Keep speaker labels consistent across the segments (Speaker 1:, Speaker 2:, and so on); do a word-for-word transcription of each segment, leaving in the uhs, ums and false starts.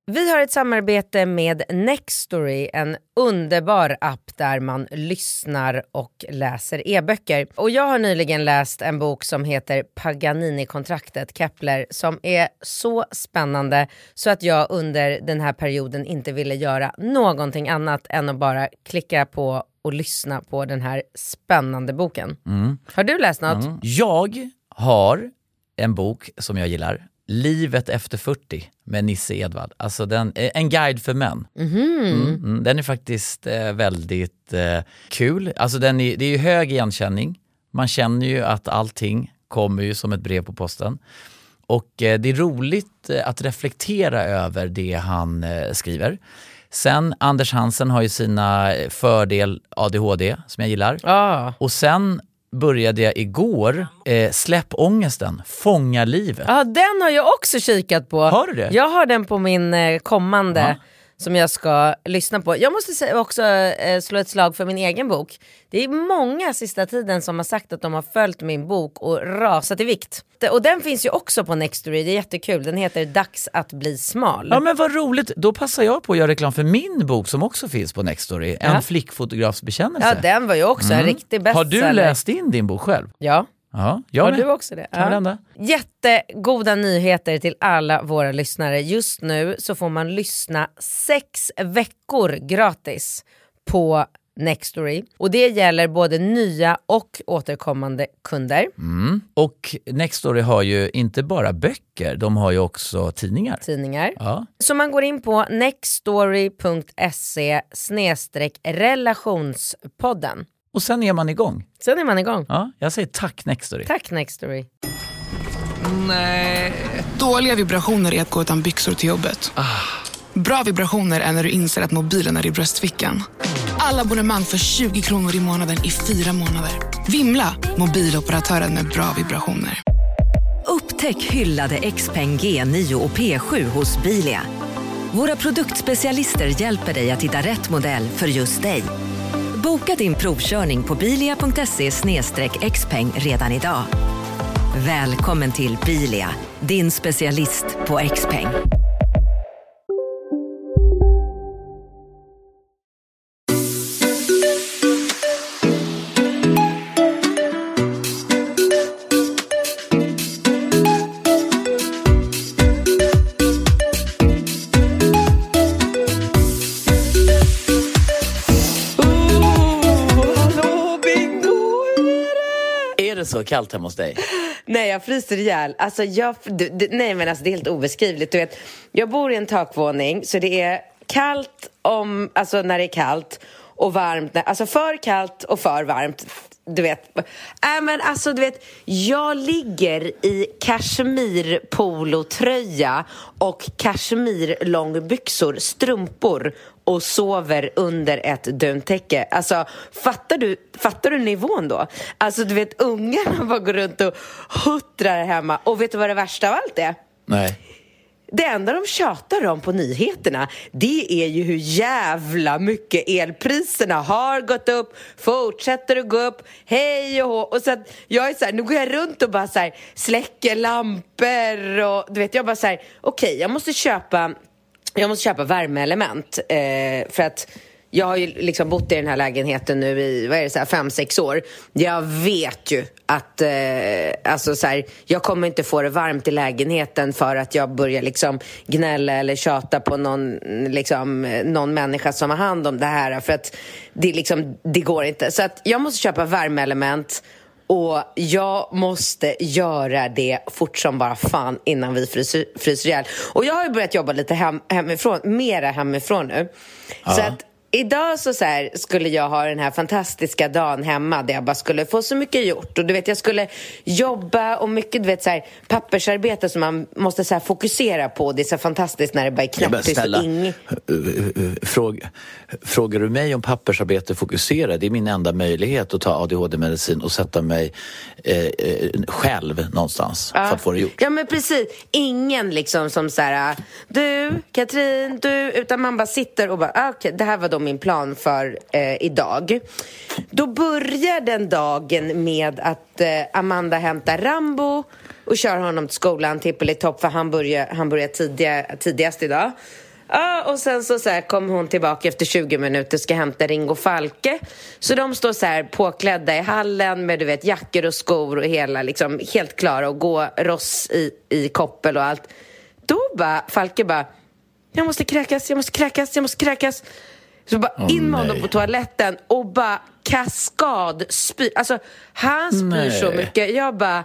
Speaker 1: Vi har ett samarbete med Nextory, en underbar app där man lyssnar och läser e-böcker. Och jag har nyligen läst en bok som heter Paganini-kontraktet, Kepler, som är så spännande så att jag under den här perioden inte ville göra någonting annat än att bara klicka på och lyssna på den här spännande boken. Mm. Har du läst något?
Speaker 2: Mm. Jag har en bok som jag gillar. Livet efter fyrtio med Nisse Edvard. Alltså den, en guide för män. Mm-hmm. Mm, mm, den är faktiskt eh, väldigt eh, kul. Alltså den är, det är ju hög igenkänning. Man känner ju att allting kommer ju som ett brev på posten. Och eh, det är roligt eh, att reflektera över det han eh, skriver. Sen Anders Hansen har ju sina fördel A D H D som jag gillar.
Speaker 1: Ah.
Speaker 2: Och sen började jag igår eh, Släpp ångesten, Fånga livet.
Speaker 1: Ja, den har jag också kikat på.
Speaker 2: Har du det?
Speaker 1: Jag har den på min eh, kommande
Speaker 2: ja.
Speaker 1: som jag ska lyssna på. Jag måste säga också eh, slå ett slag för min egen bok. Det är många sista tiden som har sagt att de har följt min bok och rasat i vikt. Och den finns ju också på Nextory, det är jättekul. Den heter Dags att bli smal.
Speaker 2: Ja, men vad roligt. Då passar jag på att göra reklam för min bok som också finns på Nextory. En
Speaker 1: ja.
Speaker 2: flickfotografs bekännelse.
Speaker 1: Ja, den var ju också mm. en riktig bestseller.
Speaker 2: Har du läst in din bok själv?
Speaker 1: Ja.
Speaker 2: Ja, jag
Speaker 1: har
Speaker 2: med.
Speaker 1: du också det? Ja. Jättegoda nyheter till alla våra lyssnare. Just nu så får man lyssna sex veckor gratis på Nextory. Och det gäller både nya och återkommande kunder.
Speaker 2: Mm. Och Nextory har ju inte bara böcker, de har ju också tidningar.
Speaker 1: Tidningar.
Speaker 2: Ja.
Speaker 1: Så man går in på nextory.se snedstreck relationspodden.
Speaker 2: Och sen är man igång.
Speaker 1: Sen är man igång.
Speaker 2: Ja, jag säger tack Nextory.
Speaker 1: Tack Nextory.
Speaker 3: Nej. Dåliga vibrationer är att gå utan byxor till jobbet. Ah. Bra vibrationer är när du inser att mobilen är i bröstfickan. Alla abonnemang för tjugo kronor i månaden i fyra månader. Vimla, mobiloperatören med bra vibrationer.
Speaker 4: Upptäck hyllade Xpeng G nio och P sju hos Bilia. Våra produktspecialister hjälper dig att hitta rätt modell för just dig. Boka din provkörning på bilia punkt se slash xpeng redan idag. Välkommen till Bilia, din specialist på Xpeng.
Speaker 2: Så kallt hemma hos dig?
Speaker 1: Nej, jag fryser ihjäl. Alltså, jag, du, du, nej, men alltså, det är helt obeskrivligt. Du vet, jag bor i en takvåning, så det är kallt om, alltså, när det är kallt och varmt. När, alltså för kallt och för varmt. Du vet, äh, men alltså, du vet, jag ligger i kashmir-polotröja och kashmir-långbyxor, strumpor och sover under ett duntäcke. Alltså, fattar du, fattar du nivån då? Alltså, du vet, ungarna bara går runt och huttrar hemma. Och vet du vad det värsta av allt är?
Speaker 2: Nej.
Speaker 1: Det enda de tjatar om på nyheterna, det är ju hur jävla mycket elpriserna har gått upp, fortsätter att gå upp, hej och hå. Och så att jag är så här, nu går jag runt och bara så här, släcker lampor och du vet, jag bara så här, okej, okay, jag måste köpa jag måste köpa värmeelement eh, för att jag har ju liksom bott i den här lägenheten nu i, vad är det, så här, fem, sex år. Jag vet ju att eh, alltså så här, jag kommer inte få det varmt i lägenheten för att jag börjar liksom gnälla eller tjata på någon, liksom, någon människa som har hand om det här. För att det, liksom, det går inte. Så att jag måste köpa värmeelement. Och jag måste göra det fort som bara fan innan vi fryser, fryser ihjäl. Och jag har ju börjat jobba lite hem, hemifrån, mera hemifrån nu. Ja. Så att idag så, så här, skulle jag ha den här fantastiska dagen hemma där jag bara skulle få så mycket gjort. Och du vet, jag skulle jobba och mycket, du vet, så här, pappersarbete som man måste så här, fokusera på. Det är så fantastiskt när det bara är knäpptyst och ing...
Speaker 2: Fråga, frågar du mig om pappersarbete fokusera? Det är min enda möjlighet att ta A D H D-medicin och sätta mig eh, eh, själv någonstans ja. För att få det gjort.
Speaker 1: Ja, men precis. Ingen liksom som så här, du, Katrin, du, utan man bara sitter och bara, ah, okej, okay, det här var då min plan för eh, idag. Då börjar den dagen med att eh, Amanda hämtar Rambo och kör honom till skolan, Tippelitopp, för han börjar, han börjar tidiga, tidigast idag. Ja, och sen så, så här, kom hon tillbaka efter tjugo minuter, ska hämta Ringo Falke. Så de står så här påklädda i hallen med, du vet, jackor och skor och hela, liksom, helt klara och gå ross i, i koppel och allt. Då bara, Falke bara, jag måste kräkas, jag måste kräkas, jag måste kräkas. Så bara
Speaker 2: oh,
Speaker 1: in med honom på toaletten och bara kaskad spyr. Alltså, han spyr nej. så mycket. Jag bara,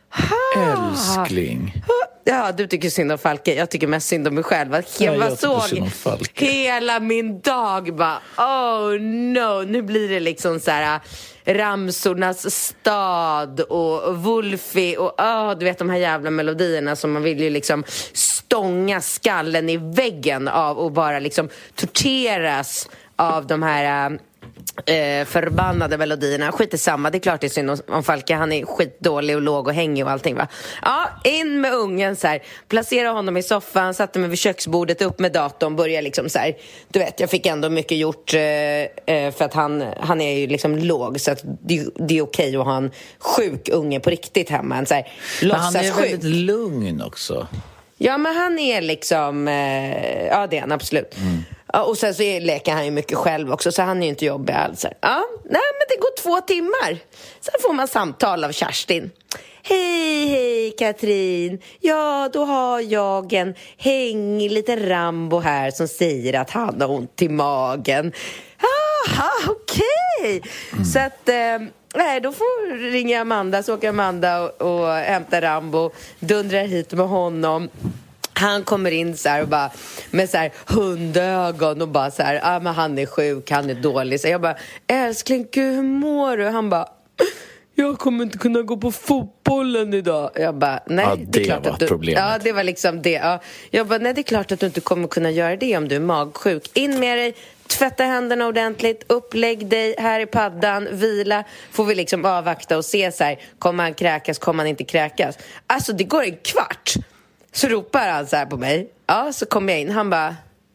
Speaker 1: ha.
Speaker 2: Älskling.
Speaker 1: Ja, du tycker synd om Falke. Jag tycker mest synd om mig själv. Jag, ja, jag såg hela min dag bara, oh no, nu blir det liksom så här Ramsornas stad och Wolfie och oh, du vet de här jävla melodierna som man vill ju liksom stånga skallen i väggen av och bara liksom torteras av de här eh, förbannade melodierna. Skit i samma, det är klart det är synd om, om Falke. Han är skitdålig och låg och hängig och allting, va? Ja, in med ungen så här. Placera honom i soffan, satte mig vid köksbordet, upp med datorn, börja liksom så här. Du vet, jag fick ändå mycket gjort eh, för att han, han är ju liksom låg, så att det, det är okej att ha en sjuk unge på riktigt hemma. Så här,
Speaker 2: men han är väldigt lugn också.
Speaker 1: Ja, men han är liksom eh, ja, det är han absolut. Mm. Ja, och sen så är, leker han ju mycket själv också, så han är ju inte jobbig alls. Ja, nej, men det går två timmar. Sen får man samtal av Kerstin. Hej, hej Katrin. Ja, då har jag en hängig liten Rambo här som säger att han har ont i magen. Aha, okej. Okay. Mm. Så att... Eh, nej, då får ringa Amanda, så åker Amanda och, och hämtar Rambo, dundrar hit med honom. Han kommer in så här och bara med så här hundögon och bara så här, ah, men han är sjuk, han är dålig. Så jag bara, älskling, gud, hur mår du? Han bara, jag kommer inte kunna gå på fotbollen idag. Jag bara, nej,
Speaker 2: ja, det,
Speaker 1: det är klart
Speaker 2: var
Speaker 1: att du,
Speaker 2: problemet.
Speaker 1: ja, det var liksom det. Ja. Jag bara, nej, det är klart att du inte kommer kunna göra det om du är magsjuk. In med dig. Tvätta händerna ordentligt, upplägg dig här i paddan, vila. Får vi liksom avvakta och se så här, kommer han kräkas, kommer han inte kräkas. Alltså det går en kvart. Så ropar han så här på mig. Ja, så kommer jag in, han bara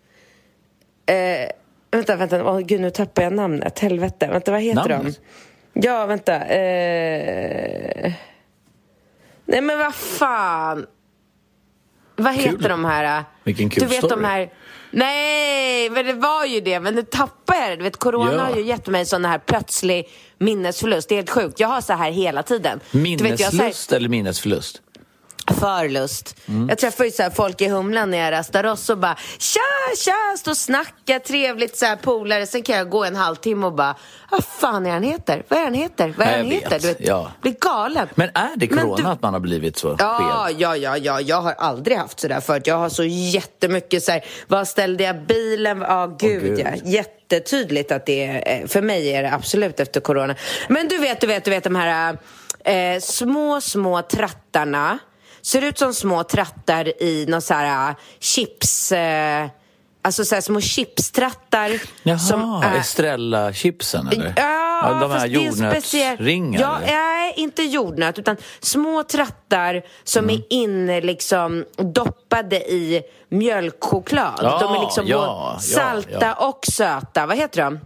Speaker 1: eh, Vänta, vänta, åh gud, nu tappar jag namnet, helvete. Vänta, vad heter namnet? de? Ja, vänta eh... Nej men vad fan. Vad heter kul. de här?
Speaker 2: Vilken kul
Speaker 1: du vet story. De här. Nej, men det var ju det. Men nu tappar jag det. Du vet, corona ja. har ju gett mig sån här plötslig minnesförlust. Det är helt sjukt. Jag har så här hela tiden.
Speaker 2: Minneslust
Speaker 1: du vet, jag,
Speaker 2: eller minnesförlust?
Speaker 1: Förlust. Mm. Jag träffar ju så här folk i Humlan när jag rastar oss och bara tja, tja, stå och snacka, trevligt så här polare. Sen kan jag gå en halvtimme och bara, vad fan är han heter? Vad är han heter? Vad är han heter? Du vet,
Speaker 2: ja.
Speaker 1: blir galen.
Speaker 2: Men är det corona du... att man har blivit så
Speaker 1: ja,
Speaker 2: skev?
Speaker 1: Ja, ja, ja. Jag har aldrig haft så där förut. Jag har så jättemycket så här, vad ställde jag bilen? Ja, oh, gud, oh, gud. Ja. Jättetydligt att det är, för mig är det absolut efter corona. Men du vet, du vet, du vet de här eh, små, små trattarna. Ser ut som små trattar i någon så här chips, eh, alltså så här små chipstrattar.
Speaker 2: Jaha,
Speaker 1: som,
Speaker 2: äh, Estrella-chipsen eller?
Speaker 1: Ja,
Speaker 2: ja, de här jordnötsringar.
Speaker 1: Ja, nej, inte jordnöt utan små trattar som mm. är inne liksom doppade i mjölkchoklad.
Speaker 2: Ja,
Speaker 1: de är liksom
Speaker 2: ja,
Speaker 1: både salta
Speaker 2: ja, ja.
Speaker 1: och söta. Vad heter de?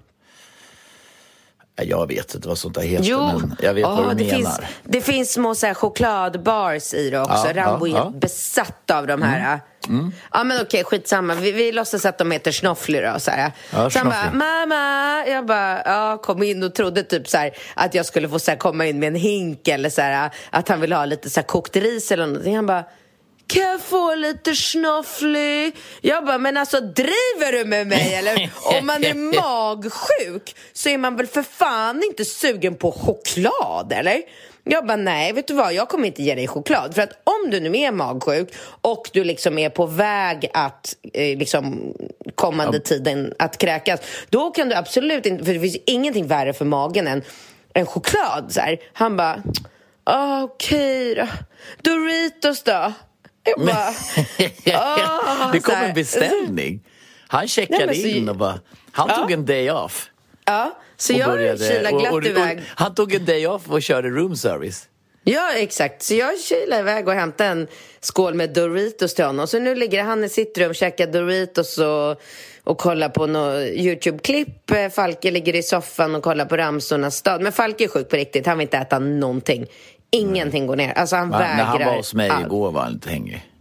Speaker 2: Jag vet inte vad sånt där heter,
Speaker 1: jo.
Speaker 2: men jag vet oh, vad du
Speaker 1: det
Speaker 2: menar.
Speaker 1: Finns, det finns små så här chokladbars i det också.
Speaker 2: Ja,
Speaker 1: Rambo är
Speaker 2: ja,
Speaker 1: helt ja. besatt av de här. Mm. Mm. Ja, men okej, skitsamma. Vi, vi låtsas att de heter Schnoffly då, så här. Ja, så han bara, mamma. Jag bara, ja, kom in och trodde typ så här att jag skulle få så här, komma in med en hink eller så här, att han ville ha lite så här kokt ris eller någonting. Han bara, kan jag få lite Schnoffly? Jag bara, men alltså driver du med mig eller? Om man är magsjuk så är man väl för fan inte sugen på choklad, eller? Jag bara, nej, vet du vad? Jag kommer inte ge dig choklad. För att om du nu är magsjuk och du liksom är på väg att eh, liksom kommande ja. tiden att kräkas, då kan du absolut inte, för det finns ingenting värre för magen än en choklad. Så här. Han bara, ah, okej okay då. Doritos då? Jag bara, åh,
Speaker 2: det kom en beställning. Han checkade nej, så, in och bara, han ja. tog en day off.
Speaker 1: Ja, så jag kilade glatt och, och, iväg.
Speaker 2: Och, han tog en day off och körde room service.
Speaker 1: Ja, exakt. Så jag kilade iväg och hämtade en skål med Doritos till honom. Så nu ligger han i sitt rum, käkar Doritos och, och kollar på något YouTube-klipp. Falke ligger i soffan och kollar på Ramsornas stad. Men Falke är sjuk på riktigt, han vill inte äta någonting. Ingenting går ner. Alltså han
Speaker 2: Va,
Speaker 1: vägrar.
Speaker 2: När han var hos mig
Speaker 1: all...
Speaker 2: igår var han lite hängig.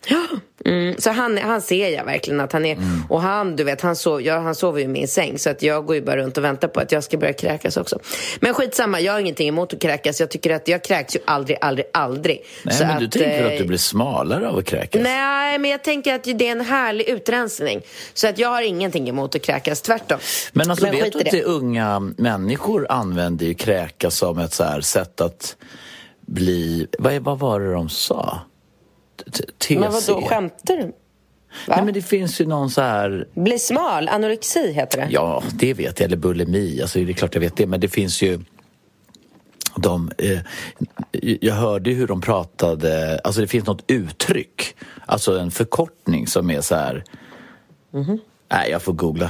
Speaker 1: Mm, så han, han ser jag verkligen att han är mm. och han, du vet, han, sov, ja, han sover ju i min säng, så att jag går ju bara runt och väntar på att jag ska börja kräkas också. Men skitsamma, jag har ingenting emot att kräkas. Jag tycker att jag kräks ju aldrig, aldrig, aldrig.
Speaker 2: Nej,
Speaker 1: så
Speaker 2: men
Speaker 1: att,
Speaker 2: du tänker
Speaker 1: eh,
Speaker 2: att du blir smalare av att kräkas?
Speaker 1: Nej, men jag tänker att det är en härlig utrensning. Så att jag har ingenting emot att kräkas, tvärtom.
Speaker 2: Men alltså,
Speaker 1: men
Speaker 2: vet du att det unga människor använder ju kräkas som ett så här sätt att bli, vad, vad var det de sa? T C.
Speaker 1: Men vadå, skämtar du? Va?
Speaker 2: Nej, men det finns ju någon så här...
Speaker 1: Bli smal, anorexi heter det.
Speaker 2: Ja, det vet jag, eller bulimi, alltså det är klart jag vet det, men det finns ju de, eh, jag hörde hur de pratade, alltså det finns något uttryck, alltså en förkortning som är så här. Mm-hmm. Nej, jag får googla.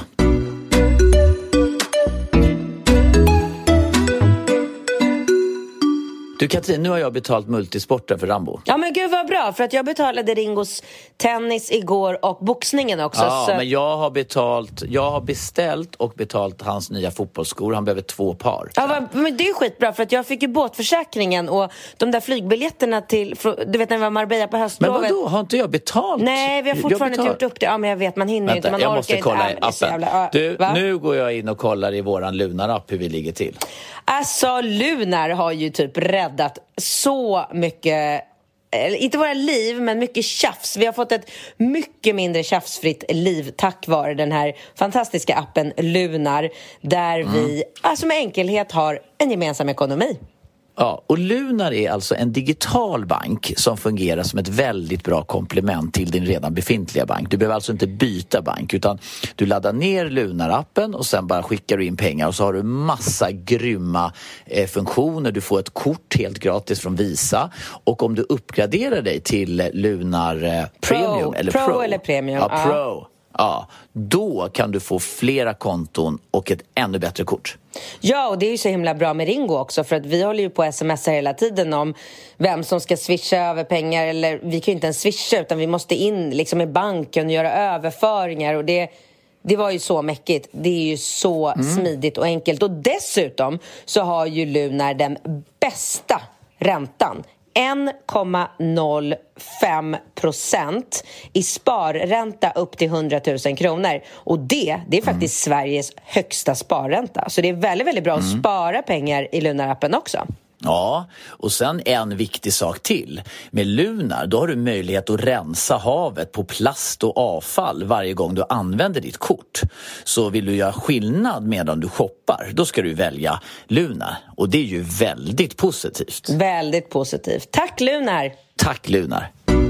Speaker 2: Du Katrin, nu har jag betalt multisporten för Rambo.
Speaker 1: Ja men gud vad bra, för att jag betalade Ringos tennis igår och boxningen också.
Speaker 2: Ja,
Speaker 1: så...
Speaker 2: men jag har betalt, jag har beställt och betalt hans nya fotbollsskor. Han behöver två par.
Speaker 1: Ja, men det är skitbra, för att jag fick ju båtförsäkringen och de där flygbiljetterna till, du vet när vi var Marbella på höstlovet.
Speaker 2: Men vadå, har inte jag betalt?
Speaker 1: Nej, vi har fortfarande inte gjort upp det. Ja, men jag vet, man hinner
Speaker 2: Vänta,
Speaker 1: inte, man
Speaker 2: jag
Speaker 1: orkar
Speaker 2: måste
Speaker 1: inte.
Speaker 2: kolla i
Speaker 1: Ja,
Speaker 2: appen.
Speaker 1: jävla...
Speaker 2: Du,
Speaker 1: Va?
Speaker 2: nu går jag in och kollar i våran Lunar-app hur vi ligger till.
Speaker 1: Alltså, Lunar har ju typ räddat så mycket, inte våra liv, men mycket tjafs. Vi har fått ett mycket mindre tjafsfritt liv tack vare den här fantastiska appen Lunar, där mm. vi alltså med enkelhet har en gemensam ekonomi.
Speaker 2: Ja, och Lunar är alltså en digital bank som fungerar som ett väldigt bra komplement till din redan befintliga bank. Du behöver alltså inte byta bank, utan du laddar ner Lunar-appen och sen bara skickar du in pengar och så har du massa grymma eh, funktioner. Du får ett kort helt gratis från Visa, och om du uppgraderar dig till Lunar eh, Premium
Speaker 1: Pro,
Speaker 2: eller
Speaker 1: Pro,
Speaker 2: Pro
Speaker 1: eller Premium.
Speaker 2: Ja,
Speaker 1: ja.
Speaker 2: Pro. Ja, då kan du få flera konton och ett ännu bättre kort.
Speaker 1: Ja, och det är ju så himla bra med Ringo också, för att vi håller ju på att smsa hela tiden om vem som ska swisha över pengar, eller vi kan ju inte ens swisha utan vi måste in liksom i banken och göra överföringar, och det, det var ju så mäckigt. Det är ju så mm. smidigt och enkelt, och dessutom så har ju Lunar den bästa räntan. en komma noll fem procent i sparränta upp till hundratusen kronor. Och det, det är faktiskt mm. Sveriges högsta sparränta. Så det är väldigt, väldigt bra mm. att spara pengar i Lunar-appen också.
Speaker 2: Ja, och sen en viktig sak till. Med Lunar, då har du möjlighet att rensa havet på plast och avfall varje gång du använder ditt kort. Så vill du göra skillnad medan du shoppar, då ska du välja Lunar. Och det är ju väldigt positivt.
Speaker 1: Väldigt positivt. Tack Lunar!
Speaker 2: Tack Lunar!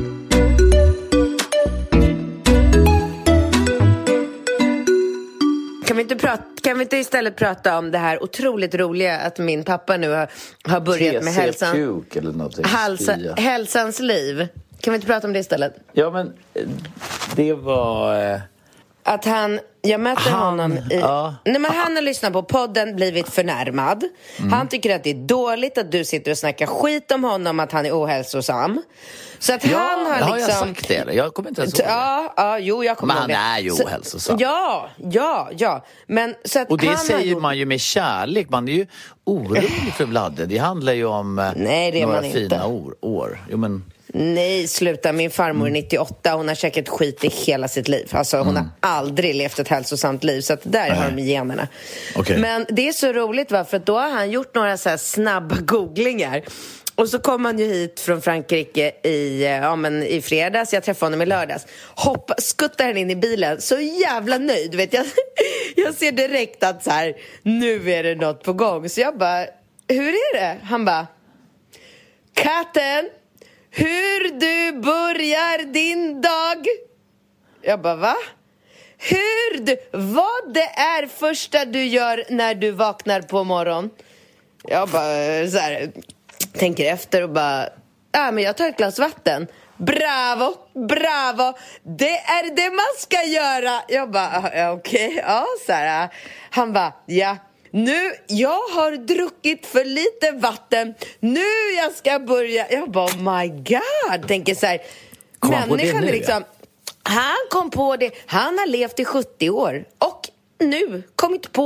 Speaker 1: Kan vi, inte prata, kan vi inte istället prata om det här otroligt roliga att min pappa nu har, har börjat med hälsan,
Speaker 2: eller
Speaker 1: halsa, hälsans liv. Kan vi inte prata om det istället?
Speaker 2: Ja, men det var...
Speaker 1: Att han, jag möter
Speaker 2: han,
Speaker 1: honom i,
Speaker 2: ja.
Speaker 1: nej, men han har lyssnat på podden, blivit förnärmad. Mm. Han tycker att det är dåligt att du sitter och snackar skit om honom, att han är ohälsosam. Så att
Speaker 2: ja,
Speaker 1: han har,
Speaker 2: har
Speaker 1: liksom,
Speaker 2: jag sagt det? Jag kommer inte ens ihåg det.
Speaker 1: Ja, ja, jo, jag kommer ihåg det.
Speaker 2: Men han är ju ohälsosam.
Speaker 1: Ja, ja, ja. Men, så att
Speaker 2: och det
Speaker 1: han
Speaker 2: säger
Speaker 1: gjort...
Speaker 2: man ju med kärlek. Man är ju orolig för Vladde. Det handlar ju om
Speaker 1: nej, det är
Speaker 2: några
Speaker 1: man
Speaker 2: fina
Speaker 1: inte.
Speaker 2: år. år. Jo, men...
Speaker 1: Nej, sluta. Min farmor är nittioåtta. Hon har käkat skit i hela sitt liv. Alltså hon mm. har aldrig levt ett hälsosamt liv. Så att där Nej. har de generna.
Speaker 2: Okay.
Speaker 1: Men det är så roligt, va? För att då har han gjort några så här snabba googlingar. Och så kom han ju hit från Frankrike i, ja, men i fredags. Jag träffade honom i lördags. Hoppa, skuttar han in i bilen. Så jävla nöjd, vet jag. Jag ser direkt att så här, nu är det något på gång. Så jag bara, hur är det? Han bara, katten, hur du börjar din dag. Jag bara, va? Hur du, vad det är första du gör när du vaknar på morgon. Jag bara så här, tänker efter och bara, ja, men jag tar ett glas vatten. Bravo, bravo. Det är det man ska göra. Jag bara, okej, okay, ja, så här. Han bara, ja. Nu, jag har druckit för lite vatten. Nu jag ska börja. Jag bara, oh my god. Tänker så här, människan är liksom, han kom på det. Han har levt i sjuttio år och nu kommit på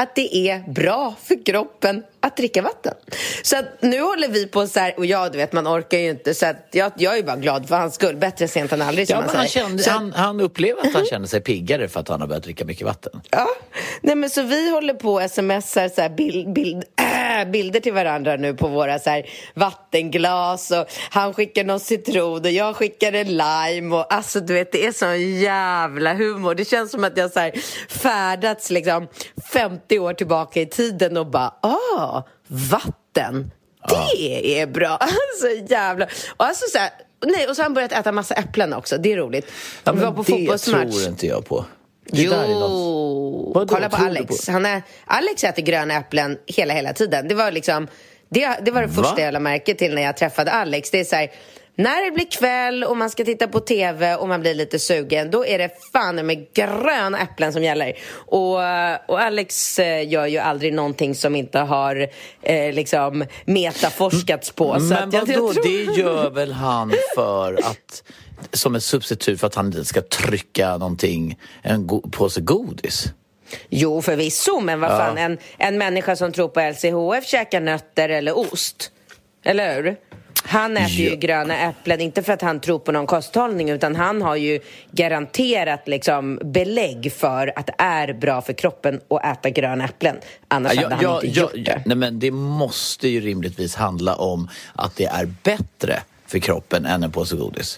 Speaker 1: att det är bra för kroppen att dricka vatten. Så att nu håller vi på så här, och jag, du vet, man orkar ju inte, så att jag, jag är bara glad för hans skull, bättre sent än aldrig, som
Speaker 2: Ja,
Speaker 1: man
Speaker 2: men han,
Speaker 1: säger.
Speaker 2: kände,
Speaker 1: Så,
Speaker 2: han, han upplever att han känner sig piggare för att han har börjat dricka mycket vatten.
Speaker 1: ja, nej men så vi håller på och smsar så här bild, bild, äh, bilder till varandra nu på våra så här vattenglas, och han skickar någon citron och jag skickar en lime, och alltså du vet, det är sån jävla humor. Det känns som att jag så här färdats liksom femtio år tillbaka i tiden och bara, ah, vatten, det är bra. Alltså jävla. Och alltså så här, nej, och så har han börjat äta massa äpplen också. Det är roligt.
Speaker 2: Ja,
Speaker 1: vi var på
Speaker 2: det
Speaker 1: fotbollsmatch.
Speaker 2: tror inte jag på. Det
Speaker 1: Jo,
Speaker 2: där är något... Vadå,
Speaker 1: kolla på
Speaker 2: tror du
Speaker 1: Alex.
Speaker 2: på?
Speaker 1: Han är, Alex äter gröna äpplen hela, hela tiden. Det var liksom, det, det var det första
Speaker 2: Va?
Speaker 1: jag lade märke till när jag träffade Alex. Det är så här, när det blir kväll och man ska titta på tv och man blir lite sugen, då är det fan med gröna äpplen som gäller. Och, och Alex gör ju aldrig någonting som inte har eh, liksom metaforskats på. Så
Speaker 2: Men
Speaker 1: att jag,
Speaker 2: vadå,
Speaker 1: jag tror...
Speaker 2: det gör väl han för att, som ett substitut för att han inte ska trycka någonting, en go- påse godis?
Speaker 1: Jo, förvisso, men vad fan,
Speaker 2: Ja.
Speaker 1: en, en människa som tror på L C H F käkar nötter eller ost. Eller hur? Han äter ju
Speaker 2: Ja.
Speaker 1: gröna äpplen, inte för att han tror på någon kosthållning, utan han har ju garanterat liksom belägg för att det är bra för kroppen att äta gröna äpplen. Annars
Speaker 2: Ja,
Speaker 1: hade han
Speaker 2: ja,
Speaker 1: inte
Speaker 2: ja,
Speaker 1: gjort det.
Speaker 2: Nej, men det måste ju rimligtvis handla om att det är bättre för kroppen än en påse godis.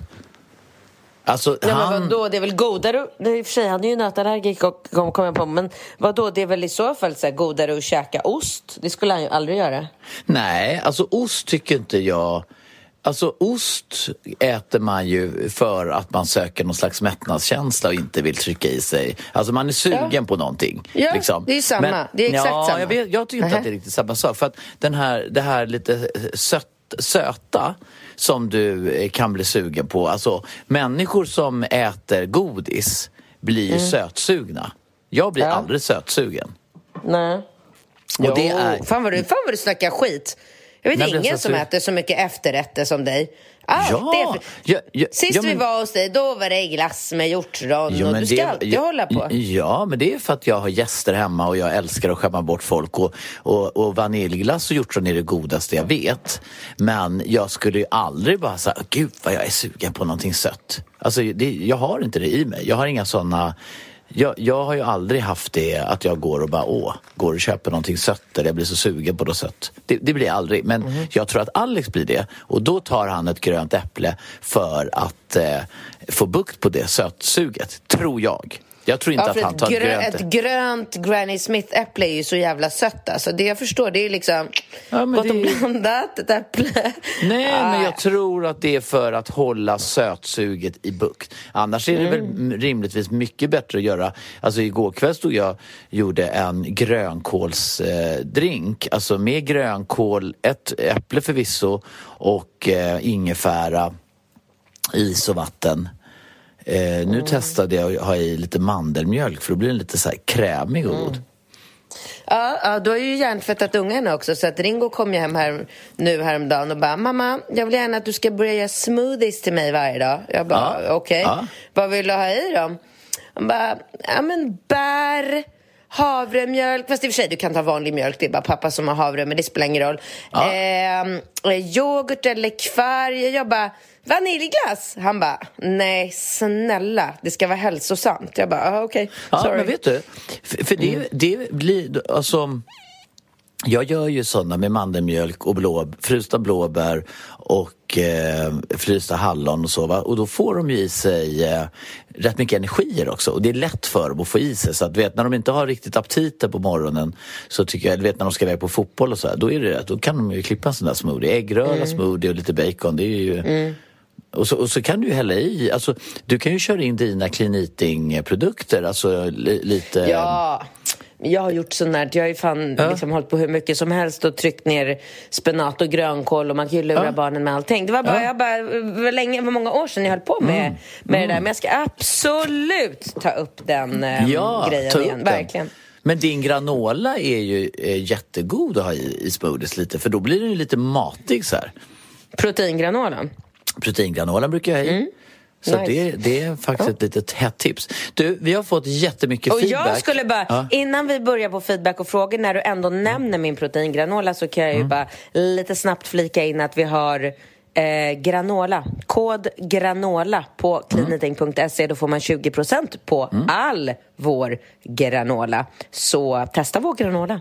Speaker 2: Alltså,
Speaker 1: Ja,
Speaker 2: han...
Speaker 1: men vadå, det är väl godare. Det är i och för sig, han är ju nötallergiker, kom, kom jag på. Men vadå, det är väl i så fall så här, godare att käka ost? Det skulle han ju aldrig göra.
Speaker 2: Nej, alltså ost tycker inte jag... Alltså ost äter man ju för att man söker någon slags mättnadskänsla och inte vill trycka i sig. Alltså man är sugen
Speaker 1: Ja.
Speaker 2: på någonting.
Speaker 1: Ja,
Speaker 2: liksom.
Speaker 1: det är ju samma. Det är exakt
Speaker 2: ja,
Speaker 1: samma.
Speaker 2: Jag, vet, jag tycker inte
Speaker 1: Nähä.
Speaker 2: att det är riktigt samma sak. För att den här, det här lite sött, söta som du kan bli sugen på. Alltså människor som äter godis blir ju mm. sötsugna. Jag blir
Speaker 1: Ja.
Speaker 2: aldrig sötsugen.
Speaker 1: Nej.
Speaker 2: Och
Speaker 1: Jo,
Speaker 2: det är...
Speaker 1: fan, vad du, fan vad du snackar skit. Jag vet
Speaker 2: Nej, men
Speaker 1: ingen
Speaker 2: så-
Speaker 1: som äter så mycket efterrätter som dig. Allt
Speaker 2: Ja,
Speaker 1: är för...
Speaker 2: ja, ja,
Speaker 1: Sist
Speaker 2: ja,
Speaker 1: vi
Speaker 2: men-
Speaker 1: var hos dig, då var det glass med hjortron.
Speaker 2: Jo,
Speaker 1: och
Speaker 2: men
Speaker 1: du ska
Speaker 2: det-
Speaker 1: alltid
Speaker 2: ja,
Speaker 1: hålla på.
Speaker 2: Ja, men det är för att jag har gäster hemma och jag älskar att skämma bort folk. Och, och, och vaniljglass och hjortron är det godaste jag vet. Men jag skulle ju aldrig bara säga, gud vad jag är sugen på någonting sött. Alltså, det, jag har inte det i mig. Jag har inga sådana... Jag, jag har ju aldrig haft det att jag går och bara åh, går och köper någonting sött eller jag blir så sugen på något sött. Det, det blir jag aldrig, men mm. jag tror att Alex blir det. Och då tar han ett grönt äpple för att eh, få bukt på det sötsuget, tror jag. Jag tror inte
Speaker 1: Ja,
Speaker 2: att
Speaker 1: för
Speaker 2: han
Speaker 1: ett,
Speaker 2: tar ett
Speaker 1: grö,
Speaker 2: grönt
Speaker 1: ett grönt Granny Smith-äpple är ju så jävla sött. Alltså. Det jag förstår, det är ju liksom
Speaker 2: Ja, men
Speaker 1: gott
Speaker 2: det-
Speaker 1: och blandat, ett äpple.
Speaker 2: Nej,
Speaker 1: Ah.
Speaker 2: men jag tror att det är för att hålla sötsuget i bukt. Annars är det
Speaker 1: Mm.
Speaker 2: väl rimligtvis mycket bättre att göra. Alltså igår kväll stod jag gjorde en grönkålsdrink. Eh, alltså med grönkål, ett äpple förvisso och eh, ingefära, is och vatten. Eh, nu
Speaker 1: Mm.
Speaker 2: testade jag att ha i lite mandelmjölk för då blir den lite så här krämig och god.
Speaker 1: Mm. Ja, ja, du har ju hjärntvättat ungarna också. Så att Ringo kom ju hem här, nu häromdagen och bara, mamma, jag vill gärna att du ska börja göra smoothies till mig varje dag. Jag bara,
Speaker 2: Ja,
Speaker 1: okej.
Speaker 2: ja.
Speaker 1: Vad vill du ha i dem? Han bara, ja men bär, havremjölk. Fast i och för sig, du kan ta vanlig mjölk. Det är bara pappa som har havre, men det spelar ingen roll.
Speaker 2: Ja.
Speaker 1: Eh, yoghurt eller kvarg. Jag bara, vaniljglass. Han bara, nej snälla, det ska vara hälsosamt. Jag bara, ah, okej,
Speaker 2: Ja,
Speaker 1: sorry.
Speaker 2: men vet du, för, för det, det blir, alltså, jag gör ju sådana med mandelmjölk och blå, frysta blåbär och eh, frysta hallon och så, va? Och då får de ju i sig eh, rätt mycket energier också, och det är lätt för dem att få i sig, så att, vet, när de inte har riktigt aptiter på morgonen, så tycker jag, vet, när de ska iväg på fotboll och så här, då är det, då kan de ju klippa en sån där smoothie, äggröra mm. smoothie och lite bacon, det är ju mm. Och så, och så kan du ju hälla i, alltså du kan ju köra in dina clean eating-produkter, alltså li, lite...
Speaker 1: Ja, jag har gjort sån här, jag har ju fan
Speaker 2: Ja.
Speaker 1: liksom hållit på hur mycket som helst och tryckt ner spenat och grönkål, och man kan ju lura
Speaker 2: Ja.
Speaker 1: barnen med allting. Det var bara,
Speaker 2: Ja.
Speaker 1: jag bara, var länge, var många år sedan jag höll på med,
Speaker 2: Mm.
Speaker 1: med
Speaker 2: Mm.
Speaker 1: det där, men jag ska absolut ta upp den eh,
Speaker 2: Ja,
Speaker 1: grejen
Speaker 2: ta upp
Speaker 1: igen,
Speaker 2: den.
Speaker 1: verkligen.
Speaker 2: Men din granola är ju eh, jättegod att ha i, i smoothies lite, för då blir den ju lite matig så här.
Speaker 1: Proteingranola.
Speaker 2: Proteingranola brukar jag ha i.
Speaker 1: Mm.
Speaker 2: Så
Speaker 1: Nice.
Speaker 2: det, det är faktiskt
Speaker 1: Ja.
Speaker 2: ett litet hett tips. Du, vi har fått jättemycket
Speaker 1: Och
Speaker 2: feedback.
Speaker 1: jag skulle bara,
Speaker 2: Ja.
Speaker 1: innan vi börjar på feedback och frågor, när du ändå nämner min proteingranola, så kan jag ju
Speaker 2: Mm.
Speaker 1: bara lite snabbt flika in att vi har eh, granola, kod granola på cleaneating punkt se. Då får man tjugo procent på
Speaker 2: Mm.
Speaker 1: all vår granola. Så testa vår granola.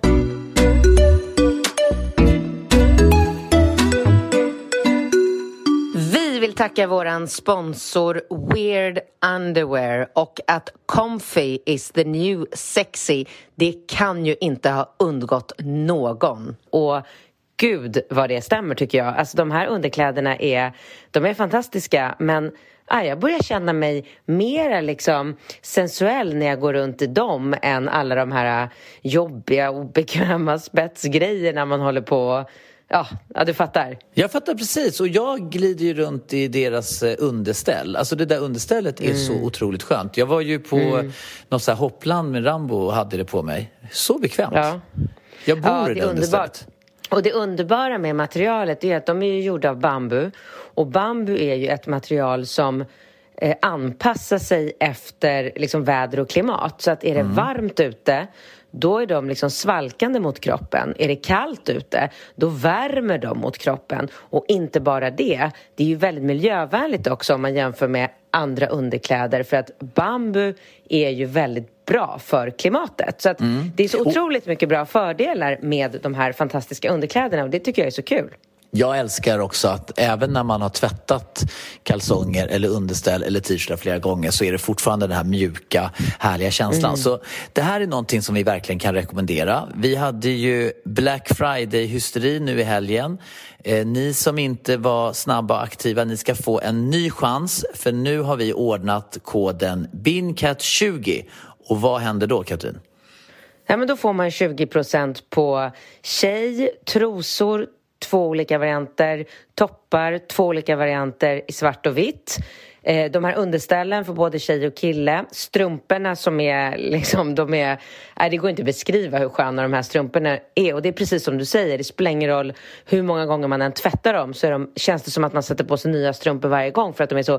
Speaker 1: Vi vill tacka våran sponsor Weird Underwear, och att comfy is the new sexy, det kan ju inte ha undgått någon. Och gud vad det stämmer, tycker jag. Alltså de här underkläderna är, de är fantastiska, men ah, jag börjar känna mig mer liksom sensuell när jag går runt i dem än alla de här jobbiga och bekväma spetsgrejerna man håller på. Ja, ja, du fattar.
Speaker 2: Jag fattar precis, och jag glider ju runt i deras eh, underställ. Alltså det där understället är
Speaker 1: Mm.
Speaker 2: så otroligt skönt. Jag var ju på mm. något så här hoppland med Rambo och hade det på mig. Så bekvämt.
Speaker 1: Ja.
Speaker 2: Jag bor
Speaker 1: Ja,
Speaker 2: i
Speaker 1: det
Speaker 2: det
Speaker 1: är
Speaker 2: understället.
Speaker 1: underbart. Och det underbara med materialet är att de är ju gjorda av bambu. Och bambu är ju ett material som eh, anpassar sig efter liksom, väder och klimat. Så att är det
Speaker 2: Mm.
Speaker 1: varmt ute, då är de liksom svalkande mot kroppen. Är det kallt ute, då värmer de mot kroppen. Och inte bara det, det är ju väldigt miljövänligt också om man jämför med andra underkläder. För att bambu är ju väldigt bra för klimatet. Så att
Speaker 2: Mm.
Speaker 1: det är så otroligt mycket bra fördelar med de här fantastiska underkläderna. Och det tycker jag är så kul.
Speaker 2: Jag älskar också att även när man har tvättat kalsonger eller underställ eller t-shirtar flera gånger, så är det fortfarande den här mjuka, härliga känslan. Mm. Så det här är någonting som vi verkligen kan rekommendera. Vi hade ju Black Friday-hysteri nu i helgen. Eh, ni som inte var snabba och aktiva, ni ska få en ny chans, för nu har vi ordnat koden B I N C A T tjugo. Och vad händer då, Katrin?
Speaker 1: Ja, men då får man tjugo procent på tjej, trosor, två olika varianter, toppar, två olika varianter i svart och vitt. Eh, de här underställen för både tjej och kille. Strumporna som är liksom, de är, nej, det går inte att beskriva hur sköna de här strumporna är. Och det är precis som du säger, det spelar ingen roll hur många gånger man än tvättar dem, så är de, känns det som att man sätter på sig nya strumpor varje gång, för att de är så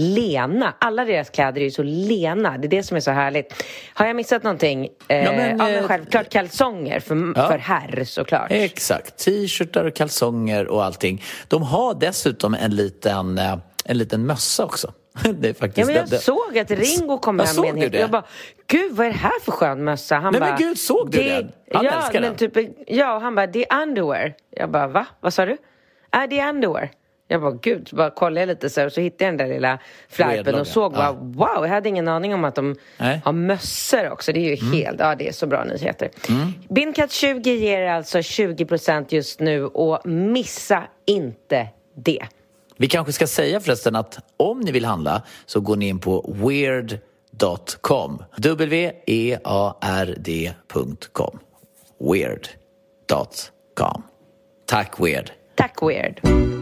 Speaker 1: lena. Alla deras kläder är ju så lena, det är det som är så härligt. Har jag missat någonting? Eh, ja, men, ja, men självklart kalsonger för, ja. för herr, såklart.
Speaker 2: Exakt, t-shirtar och kalsonger och allting. De har dessutom en liten... En liten mössa också. Det är faktiskt
Speaker 1: ja, men jag
Speaker 2: det.
Speaker 1: såg att Ringo kom
Speaker 2: jag
Speaker 1: hem med en
Speaker 2: hel...
Speaker 1: Jag bara, gud vad är det här för skön mössa? Han
Speaker 2: Nej
Speaker 1: bara,
Speaker 2: men gud, såg du det? Han
Speaker 1: ja,
Speaker 2: älskar
Speaker 1: men
Speaker 2: den.
Speaker 1: typ, ja, han bara, det är underwear. Jag bara, va? Vad sa du? Är det är underwear? Jag bara, gud, så bara kollade jag lite så här, och så hittade jag den där lilla flärpen och såg, bara, wow, jag hade ingen aning om att de Nej. har mössor också. Det är ju mm. helt, ja det är så bra nyheter. Mm. B I N C A T tjugo ger alltså tjugo procent just nu, och missa inte det.
Speaker 2: Vi kanske ska säga förresten att om ni vill handla så går ni in på weird punkt com. W E A R D punkt com. weird punkt com. Tack Weird.
Speaker 1: Tack Weird.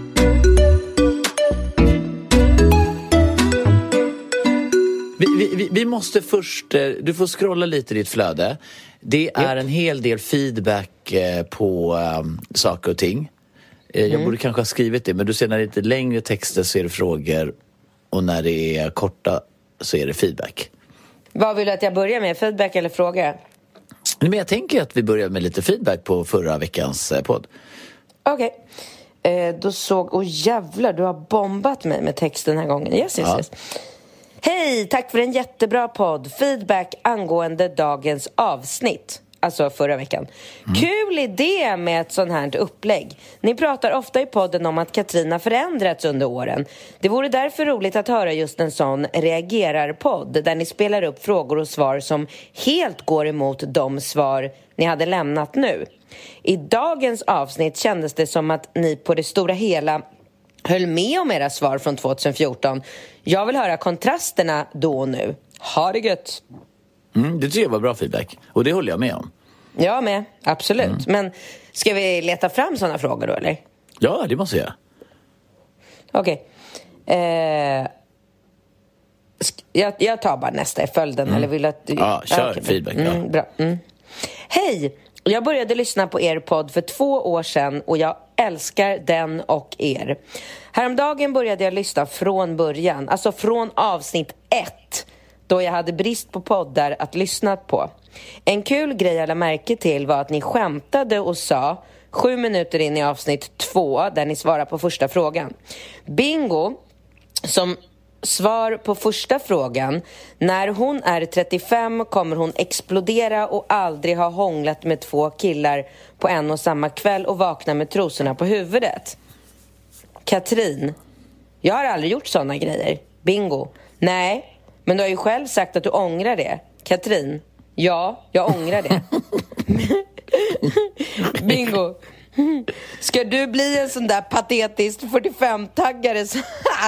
Speaker 2: Vi, vi, vi måste först, du får scrolla lite i ditt flöde. Det är en hel del feedback på um, saker och ting. Jag mm. borde kanske ha skrivit det, men du ser när det är lite längre texter så är det frågor, och när det är korta så är det feedback.
Speaker 1: Vad vill du att jag börjar med? Feedback eller fråga?
Speaker 2: Men jag tänker att vi börjar med lite feedback på förra veckans podd.
Speaker 1: Okej. Okay. Eh, då såg... Åh oh, jävlar, du har bombat mig med text den här gången. Yes, yes, ja. yes. Hej, tack för en jättebra podd. Feedback angående dagens avsnitt. Alltså förra veckan. Mm. Kul idé med ett sånt här upplägg. Ni pratar ofta i podden om att Katrin har förändrats under åren. Det vore därför roligt att höra just en sån reagerar-podd där ni spelar upp frågor och svar som helt går emot de svar ni hade lämnat nu. I dagens avsnitt kändes det som att ni på det stora hela höll med om era svar från tjugohundrafjorton. Jag vill höra kontrasterna då och nu. Ha det gött!
Speaker 2: Mm, det tycker jag var bra feedback. Och det håller jag med om.
Speaker 1: Jag med, absolut. Mm. Men ska vi leta fram sådana frågor då, eller?
Speaker 2: Ja, det måste jag.
Speaker 1: Okej. Okay. Eh, jag, jag tar bara nästa i följden. Mm. Eller vill att du...
Speaker 2: Ja, kör
Speaker 1: okay.
Speaker 2: feedback.
Speaker 1: Mm,
Speaker 2: ja.
Speaker 1: bra. Mm. Hej! Jag började lyssna på er podd för två år sedan och jag älskar den och er. Häromdagen började jag lyssna från början, alltså från avsnitt ett, då jag hade brist på poddar att lyssna på. En kul grej jag lade märke till var att ni skämtade och sa sju minuter in i avsnitt två, där ni svarar på första frågan. Bingo, som svar på första frågan: när hon är trettiofem kommer hon explodera och aldrig ha hånglat med två killar på en och samma kväll och vakna med trosorna på huvudet. Katrin: jag har aldrig gjort såna grejer. Bingo: nej, men du har ju själv sagt att du ångrar det. Katrin: ja, jag ångrar det. Bingo: ska du bli en sån där patetisk fyrtiofem-taggare som,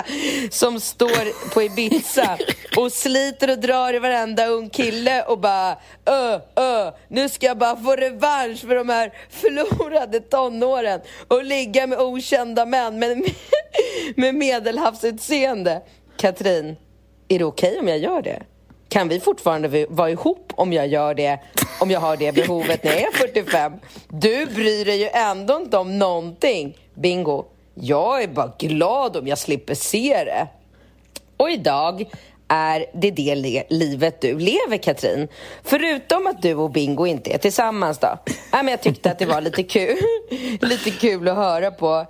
Speaker 1: som står på Ibiza och sliter och drar i varenda ung kille och bara ö, ö, nu ska jag bara få revansch för de här förlorade tonåren och ligga med okända män med, med medelhavsutseende. Katrin: är det okej om jag gör det? Kan vi fortfarande vara ihop om jag gör det, om jag har det behovet när jag är fyrtiofem? Du bryr dig ju ändå inte om någonting. Bingo: jag är bara glad om jag slipper se det. Och idag är det det le- livet du lever, Katrin. Förutom att du och Bingo inte är tillsammans då. Ja, men jag tyckte att det var lite kul, lite kul att höra på.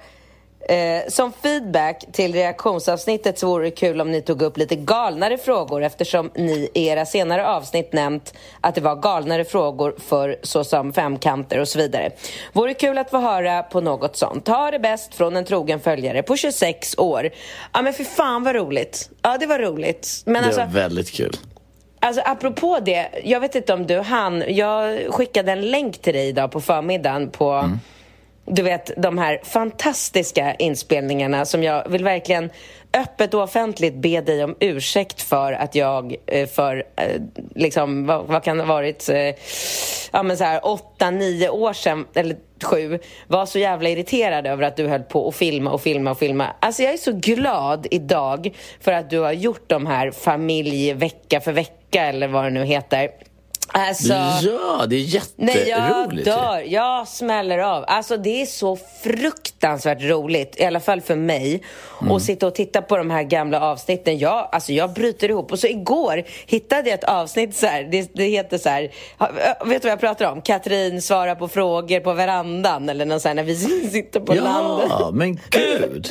Speaker 1: Eh, som feedback till reaktionsavsnittet så vore det kul om ni tog upp lite galnare frågor, eftersom ni i era senare avsnitt nämnt att det var galnare frågor för såsom femkanter och så vidare. Vore kul att få höra på något sånt. Ha det bäst från en trogen följare på tjugosex år. Ja, men för fan vad roligt. Ja, det var roligt. Men
Speaker 2: det
Speaker 1: alltså,
Speaker 2: var väldigt kul.
Speaker 1: Alltså apropå det, jag vet inte om du han, jag skickade en länk till dig idag på förmiddagen på mm. du vet, de här fantastiska inspelningarna som jag vill verkligen öppet och offentligt be dig om ursäkt för att jag för liksom, vad, vad kan det ha varit, ja men så här åtta, nio år sedan eller sju, var så jävla irriterad över att du höll på att filma och filma och filma. Alltså jag är så glad idag för att du har gjort de här familj vecka för vecka eller vad det nu heter. Alltså,
Speaker 2: ja, det är jätteroligt.
Speaker 1: Nej, jag dör, jag smäller av. Alltså det är så fruktansvärt roligt, i alla fall för mig, mm. att sitta och titta på de här gamla avsnitten. Jag, alltså jag bryter ihop. Och så igår hittade jag ett avsnitt så här, det, det heter så här, vet du vad jag pratar om? Katrin svarar på frågor på verandan, eller någon så här, när vi sitter på
Speaker 2: ja,
Speaker 1: landet.
Speaker 2: Ja, men gud.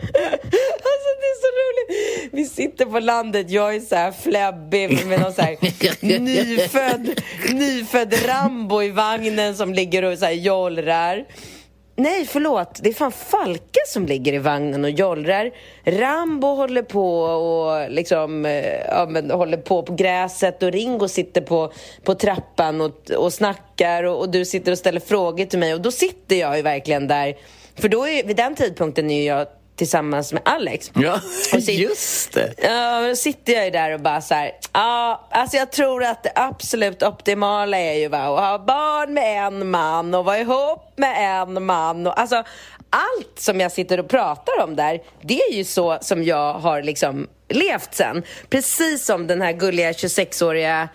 Speaker 1: Alltså det är så roligt. Vi sitter på landet, jag är så här fläbbig med någon så här nyfödd nyfödd Rambo i vagnen som ligger och så här jollrar. Nej, förlåt. Det är fan Falke som ligger i vagnen och jollrar. Rambo håller på och liksom ja, men, håller på på gräset, och Ringo sitter på, på trappan och, och snackar och, och du sitter och ställer frågor till mig, och då sitter jag ju verkligen där. För då är, vid den tidpunkten är ju jag tillsammans med Alex.
Speaker 2: Ja,
Speaker 1: sit-
Speaker 2: just det.
Speaker 1: Ja, då sitter jag ju där och bara så här, ja, alltså jag tror att det absolut optimala är ju va, att ha barn med en man och vara ihop med en man. Och, alltså allt som jag sitter och pratar om där, det är ju så som jag har liksom levt sen. Precis som den här gulliga tjugosexåriga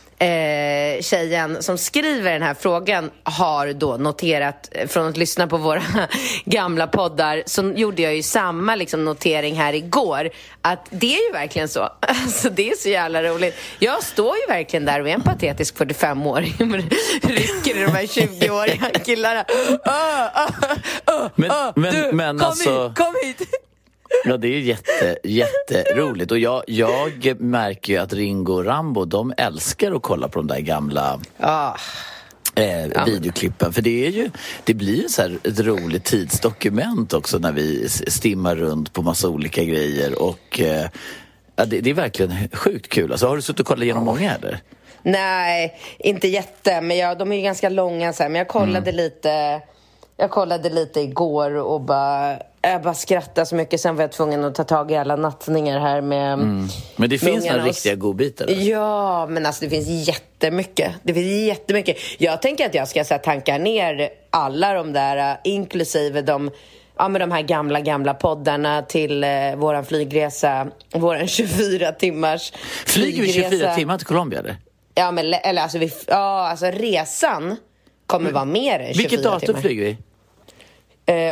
Speaker 1: Eh, tjejen som skriver den här frågan har då noterat, från att lyssna på våra gamla poddar, så gjorde jag ju samma liksom notering här igår, att det är ju verkligen så. Alltså det är så jävla roligt. Jag står ju verkligen där och är en patetisk fyrtiofem-åring rycker i de här tjugo-åriga killarna. Oh, oh, oh,
Speaker 2: men,
Speaker 1: oh,
Speaker 2: men,
Speaker 1: du,
Speaker 2: men
Speaker 1: kom
Speaker 2: alltså...
Speaker 1: hit, kom hit.
Speaker 2: Ja, det är jätte, jätteroligt. Och jag, jag märker ju att Ringo och Rambo, de älskar att kolla på de där gamla
Speaker 1: ah.
Speaker 2: eh, ja. videoklippen. För det är ju, det blir ju så här ett roligt tidsdokument också när vi stimmar runt på massa olika grejer. Och eh, ja, det, det är verkligen sjukt kul. Alltså, har du suttit och kollat igenom många eller?
Speaker 1: Nej, inte jätte. Men jag, de är ju ganska långa så här, men jag kollade mm. lite... Jag kollade lite igår och bara, jag bara skrattade så mycket. Sen var jag tvungen att ta tag i alla nattningar här med... Mm.
Speaker 2: Men det finns några
Speaker 1: och...
Speaker 2: riktiga godbitar. Eller?
Speaker 1: Ja, men alltså det finns jättemycket. Det finns jättemycket. Jag tänker att jag ska så här, tanka ner alla de där, inklusive de, ja, med de här gamla, gamla poddarna till eh, våran flygresa. Våran tjugofyra timmars
Speaker 2: flyger vi tjugofyra timmar till Colombia, eller?
Speaker 1: Ja, men eller alltså, vi, ja, alltså resan kommer vara mer än tjugofyra
Speaker 2: Vilket datum
Speaker 1: timmar.
Speaker 2: flyger vi?
Speaker 1: Eh,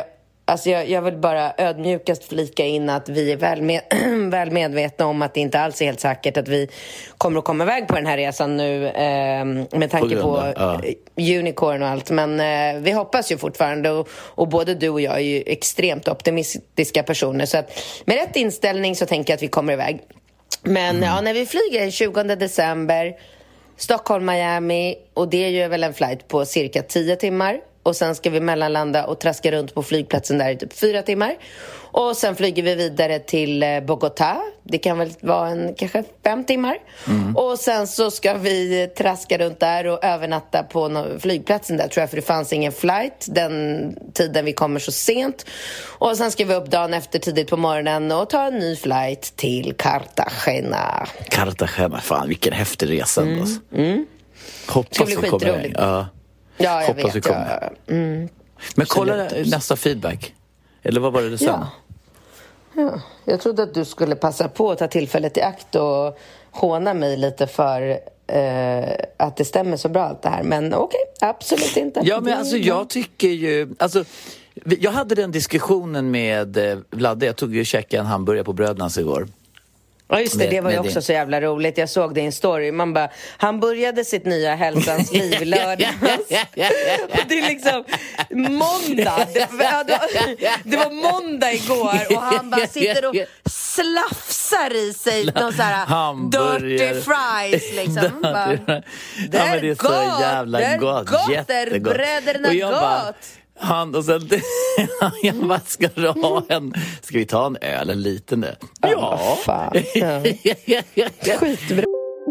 Speaker 1: Alltså jag, jag vill bara ödmjukast flika in att vi är väl, med, väl medvetna om att det inte alls är helt säkert att vi kommer att komma iväg på den här resan nu eh, med tanke på, på ja. Unicorn och allt. Men eh, vi hoppas ju fortfarande och, och både du och jag är ju extremt optimistiska personer. Så att med rätt inställning så tänker jag att vi kommer iväg. Men mm. ja, när vi flyger tjugonde december, Stockholm, Miami, och det är ju väl en flight på cirka tio timmar. Och sen ska vi mellanlanda och traska runt på flygplatsen där i typ fyra timmar. Och sen flyger vi vidare till Bogotá. Det kan väl vara en kanske fem timmar. Mm. Och sen så ska vi traska runt där och övernatta på flygplatsen där, tror jag. För det fanns ingen flight den tiden vi kommer så sent. Och sen ska vi upp dagen efter tidigt på morgonen och ta en ny flight till Cartagena.
Speaker 2: Cartagena, fan vilken häftig resa.
Speaker 1: Mm.
Speaker 2: Alltså.
Speaker 1: Mm.
Speaker 2: Hoppas
Speaker 1: det blir skitroligt.
Speaker 2: Ja.
Speaker 1: Ja, jag
Speaker 2: Hoppas
Speaker 1: vet.
Speaker 2: vi kommer.
Speaker 1: Ja. Mm.
Speaker 2: Men kolla nästa feedback. Eller vad var det du sa?
Speaker 1: Ja. ja. Jag trodde att du skulle passa på att ta tillfället i akt och håna mig lite för eh, att det stämmer så bra allt det här. Men okej, okay, absolut inte.
Speaker 2: Ja, men alltså jag tycker ju... Alltså, jag hade den diskussionen med eh, Vladde. Jag tog ju käka en hamburgare på Brödlans igår.
Speaker 1: Ja just det,
Speaker 2: med,
Speaker 1: det var ju också
Speaker 2: din...
Speaker 1: så jävla roligt. Jag såg det i en story. Man bara, han började sitt nya hälsans liv lördags. Och det är liksom måndag. Det var, det var måndag igår. Och han bara sitter och slafsar i sig någon så här dirty fries liksom. Bara, det är, ja, det är gott, så jävla det är gott, gott jättegott. Bröderna gott.
Speaker 2: Han och sen jag bara, ska du ha en, ska vi ta en öl, en liten öl? Ja,
Speaker 1: ja. Fan. Ja. Skitbra.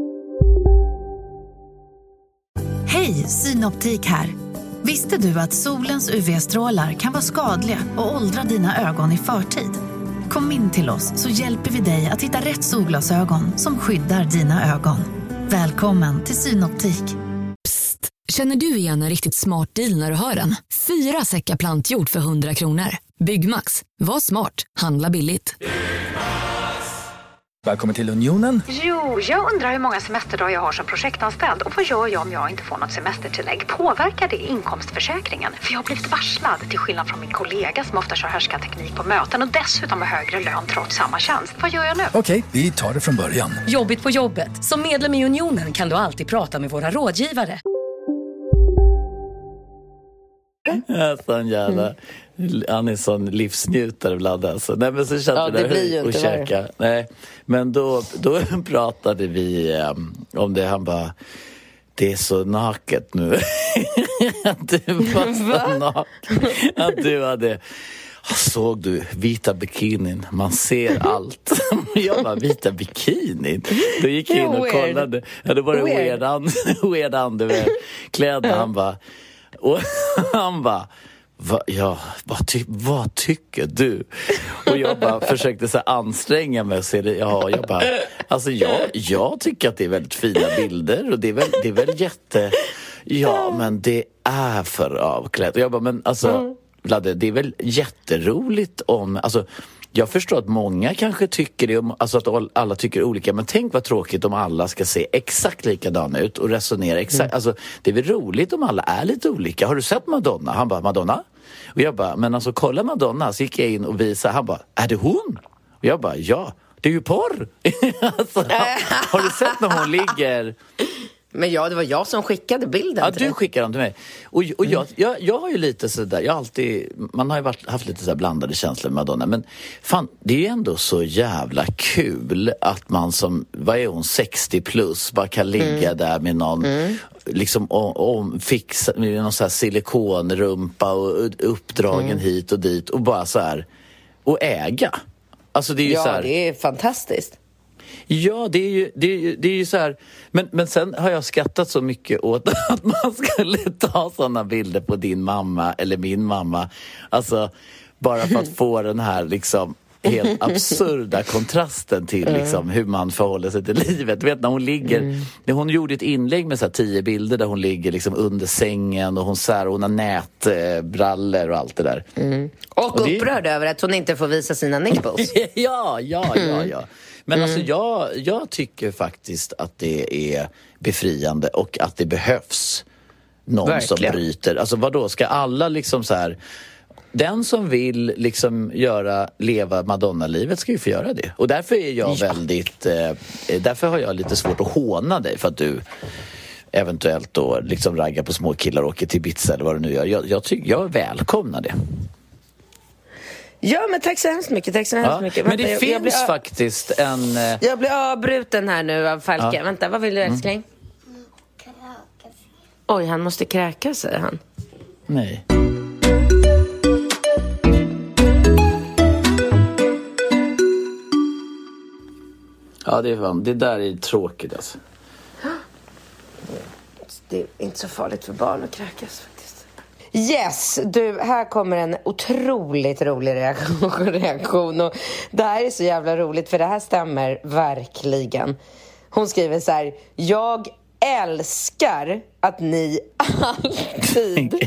Speaker 5: Hej, Synoptik här. Visste du att solens U V-strålar kan vara skadliga och åldra dina ögon i förtid? Kom in till oss så hjälper vi dig att hitta rätt solglasögon som skyddar dina ögon. Välkommen till Synoptik.
Speaker 6: Psst, känner du igen en riktigt smart deal när du hör den? Fyra säckar plantjord för hundra kronor. Byggmax, var smart, handla billigt.
Speaker 7: Välkommen till Unionen.
Speaker 8: Jo, jag undrar hur många semesterdagar jag har som projektanställd. Och vad gör jag om jag inte får något semestertillägg? Påverkar det inkomstförsäkringen? För jag har blivit varslad, till skillnad från min kollega som ofta kör härskarteknik på möten och dessutom har högre lön trots samma tjänst. Vad gör jag nu?
Speaker 7: Okej, vi tar det från början.
Speaker 9: Jobbigt på jobbet. Som medlem i Unionen kan du alltid prata med våra rådgivare.
Speaker 2: Sån jävla mm. Han är sån livsnjutare ibland alltså. Nej men så kände
Speaker 1: ja, det blir ju inte och käka.
Speaker 2: Nej, men då, då pratade vi um, om det. Han bara, det är så naket nu. Att du var så naken. Att du hade, såg du vita bikinin? Man ser allt. Jag bara, vita bikinin? Då gick jag in och kollade. Ja, det var det weird, weird underwear kläder. Han bara, och han bara, Va, ja, vad, ty, vad tycker du? Och jag bara försökte så anstränga mig och se det. Ja, jag bara, alltså jag, jag tycker att det är väldigt fina bilder. Och det är väl, det är väl jätte... Ja, men det är för avklätt. Och jag bara, men alltså, mm. Vladde, det är väl jätteroligt om... Alltså, jag förstår att många kanske tycker det, alltså att alla tycker olika, men tänk vad tråkigt om alla ska se exakt likadana ut och resonera exakt, mm. alltså det är väl roligt om alla är lite olika. Har du sett Madonna? Han bara, Madonna? Och jag bara, men alltså kolla Madonna. Så gick jag in och visade, han bara, är det hon? Och jag bara, ja, det är ju porr. Alltså, har du sett när hon ligger...
Speaker 1: Men ja, det var jag som skickade bilden.
Speaker 2: Ja, du skickade den till mig. Och, och jag, jag, jag har ju lite sådär, jag har alltid, man har ju varit, haft lite så blandade känslor med Madonna. Men fan, det är ju ändå så jävla kul att man som, vad är hon, sextio plus, bara kan ligga mm. där med någon, mm. liksom om, om fixa, med någon så här silikonrumpa och uppdragen mm. hit och dit. Och bara så här, och äga. Alltså det är ju
Speaker 1: ja,
Speaker 2: så här,
Speaker 1: det är fantastiskt.
Speaker 2: Ja, det är ju, det är ju, det är ju så här. Men, men sen har jag skrattat så mycket åt att man skulle ta sådana bilder på din mamma eller min mamma. Alltså, bara för att få den här liksom helt absurda kontrasten till liksom, hur man förhåller sig till livet. Du vet när hon ligger, mm. när hon gjorde ett inlägg med så här tio bilder där hon ligger liksom under sängen och hon, så här, hon har nätbrallor och allt det där.
Speaker 1: Mm. Och, och upprörd det... över att hon inte får visa sina nipples.
Speaker 2: ja, ja, ja, ja. Men mm. alltså jag, jag tycker faktiskt att det är befriande och att det behövs någon Verkligen. Som bryter. Alltså vadå, ska alla liksom så här... den som vill liksom göra, leva Madonna-livet ska ju få göra det. Och därför är jag ja. väldigt... Eh, därför har jag lite svårt att håna dig för att du eventuellt då liksom raggar på små killar och åker till Ibiza eller vad du nu gör. Jag, jag, tycker, jag välkomnar det.
Speaker 1: Ja, men tack så hemskt mycket. Tack så hemskt
Speaker 2: ja,
Speaker 1: mycket.
Speaker 2: Men det
Speaker 1: Vänta,
Speaker 2: finns
Speaker 1: jag blir,
Speaker 2: faktiskt en... Eh...
Speaker 1: Jag blir avbruten här nu av Falke. Ja. Vänta, vad vill du älskling? Mm. Oj, han måste kräka, säger han.
Speaker 2: Nej. Ja, det är fan, det där är tråkigt alltså.
Speaker 1: Det är inte så farligt för barn att kräkas faktiskt. Yes, du, här kommer en otroligt rolig reaktion, reaktion. Och det här är så jävla roligt för det här stämmer verkligen. Hon skriver så här: jag älskar att ni alltid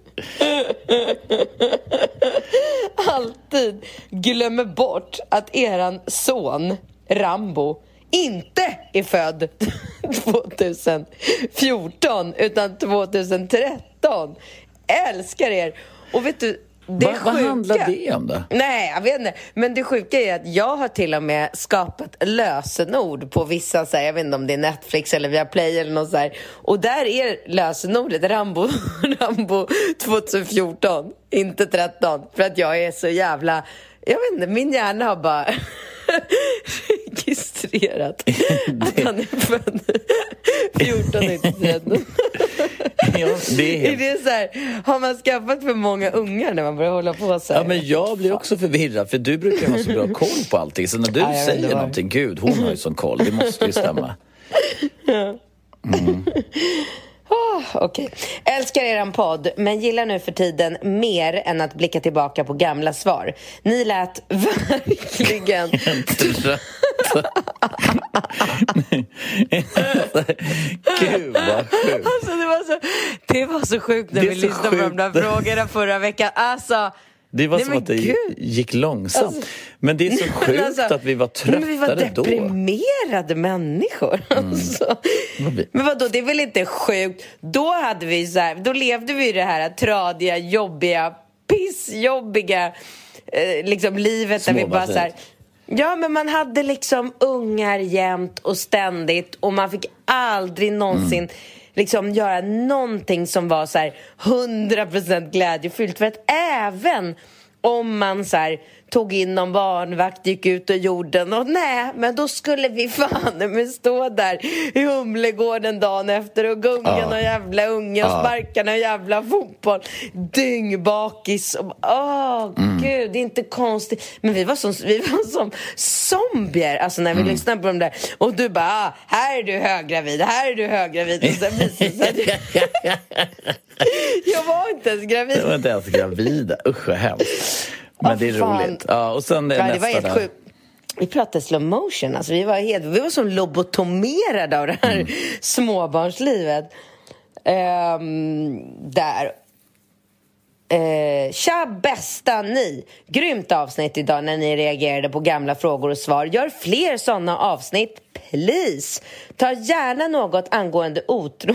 Speaker 1: alltid glömmer bort att eran son Rambo inte är född tjugohundrafjorton utan tjugohundratretton. Älskar er. Och vet du, det
Speaker 2: Va,
Speaker 1: sjuka,
Speaker 2: vad handlar det om då?
Speaker 1: Nej, jag vet inte. Men det sjuka är att jag har till och med skapat lösenord på vissa, så här, jag vet inte om det är Netflix eller Viaplay eller något så här. Och där är lösenordet Rambo, Rambo tjugohundrafjorton, inte tretton. För att jag är så jävla, jag vet inte, min hjärna har bara registrerat att han är född fjorton, inte tretton.
Speaker 2: Ja, det är,
Speaker 1: är det så här, har man skaffat för många ungar när man börjar hålla på så här?
Speaker 2: Ja, men jag blir också förvirrad för du brukar ha så bra koll på allting. Så när du ja, säger någonting, gud, hon har ju sån koll, det måste ju stämma. Mm.
Speaker 1: Oh, Okej. Okay. Älskar eran podd, men gillar nu för tiden mer än att blicka tillbaka på gamla svar. Ni lät verkligen...
Speaker 2: Gud vad sjukt.
Speaker 1: Alltså, det, var så, det var så sjukt när vi lyssnade på de där frågorna förra veckan. Alltså...
Speaker 2: Det var nej, som att det Gud. gick långsamt. Alltså, men det är så sjukt alltså, att vi var tröttare då. Vi var
Speaker 1: deprimerade då. Människor. Mm. Alltså. Men vadå, det är väl inte sjukt. Då hade vi så här, då levde vi i det här tradiga, jobbiga, pissjobbiga eh, liksom livet där vi bara så här, ja, men man hade liksom ungar jämt och ständigt och man fick aldrig någonsin mm. liksom göra någonting som var så här hundra procent glädjefyllt. För att även om man så här tog in någon barnvakt, gick ut och gjorde något, nej, men då skulle vi fan men stå där i Humlegården dagen efter och gunga ja. någon jävla unge och ja. sparka någon jävla fotboll, dyngbakis. Åh, oh, mm. gud, det är inte konstigt. Men vi var som, vi var som zombier, alltså när vi mm. lyssnade på dem där. Och du bara, ah, här är du höggravid, här är du höggravid. Och sen visade det sig jag var inte ens gravid.
Speaker 2: Jag var inte ens gravid, usch vad hemskt. Men oh, det är fan. roligt. Ja, och sen är ja, det var helt sjukt. Vi pratade slow motion. Alltså, vi, var helt, vi var som lobotomerade av det här mm. småbarnslivet. Um, där. Uh, tja bästa ni. Grymt avsnitt idag när ni reagerade på gamla frågor och svar. Gör fler sådana avsnitt, please. Ta gärna något angående otro.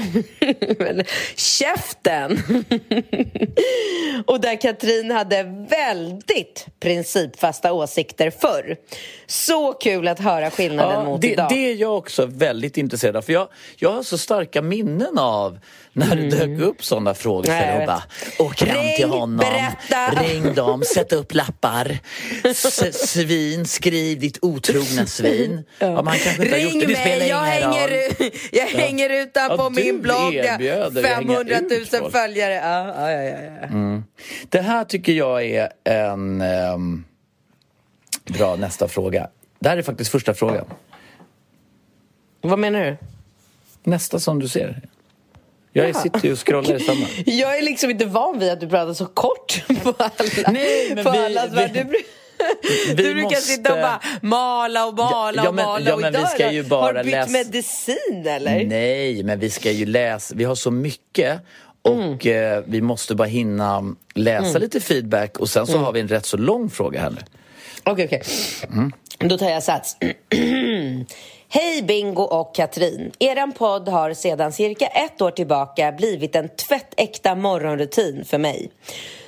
Speaker 2: Käften. Och där Katrin hade väldigt principfasta åsikter förr. Så kul att höra skillnaden ja, mot det,
Speaker 1: idag.
Speaker 2: Det är jag också väldigt intresserad av. För jag, jag har så starka minnen av när mm. det dök upp sådana frågor. Nej, och bara, åk hem till honom, berätta. Ring dem, sätt upp lappar. S- svin, skriv ditt otrogna svin. Ja. Ja, man kanske inte
Speaker 1: ring
Speaker 2: har gjort det, det
Speaker 1: mig, jag hänger, ut, jag ja. hänger utan ja, på min blogg. femhundratusen följare. Ja, ja, ja, ja.
Speaker 2: Mm. Det här tycker jag är en um, bra nästa fråga. Det här är faktiskt första frågan.
Speaker 1: Vad menar du?
Speaker 2: Nästa som du ser. Jag ja. sitter ju och scrollar i samma.
Speaker 1: Jag är liksom inte van vid att du pratar så kort på alla.
Speaker 2: Nej, men
Speaker 1: på
Speaker 2: vi,
Speaker 1: alla
Speaker 2: vi,
Speaker 1: du, du brukar måste... sitta och bara mala och mala ja, ja, men, och mala. Ja, men och vi ska ju bara har du bytt läs... medicin eller?
Speaker 2: Nej, men vi ska ju läsa. Vi har så mycket. Och mm. eh, vi måste bara hinna läsa mm. lite feedback. Och sen så mm. har vi en rätt så lång fråga här nu.
Speaker 1: Okej, okay, okej. Okay. Mm. Då tar jag sats. Hej Bingo och Katrin. Eran podd har sedan cirka ett år tillbaka blivit en tvättäkta morgonrutin för mig.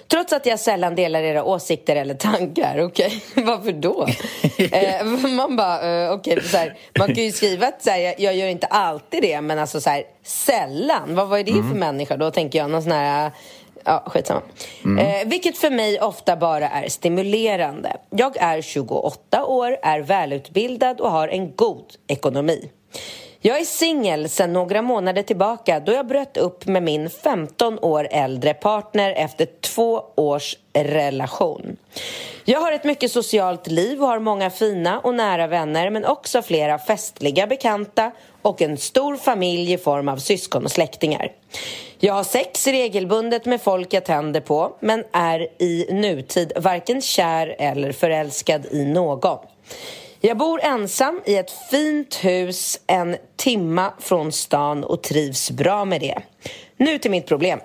Speaker 1: Trots att jag sällan delar era åsikter eller tankar. Okej, okay. Varför då? eh, man bara, eh, okej, okay, så här, man kan ju skriva att så här, jag, jag gör inte alltid det, men alltså så här, sällan. Vad var det mm. för människa? Då tänker jag någon sån här... Ja, skitsamma. Mm. Eh, vilket för mig ofta bara är stimulerande. Jag är tjugoåtta år, är välutbildad och har en god ekonomi. Jag är singel sedan några månader tillbaka då jag bröt upp med min femton år äldre partner efter två års relation. Jag har ett mycket socialt liv och har många fina och nära vänner, men också flera festliga bekanta och en stor familj i form av syskon och släktingar. Jag har sex regelbundet med folk jag tänder på, men är i nutid varken kär eller förälskad i någon. Jag bor ensam i ett fint hus en timma från stan och trivs bra med det. Nu till mitt problem.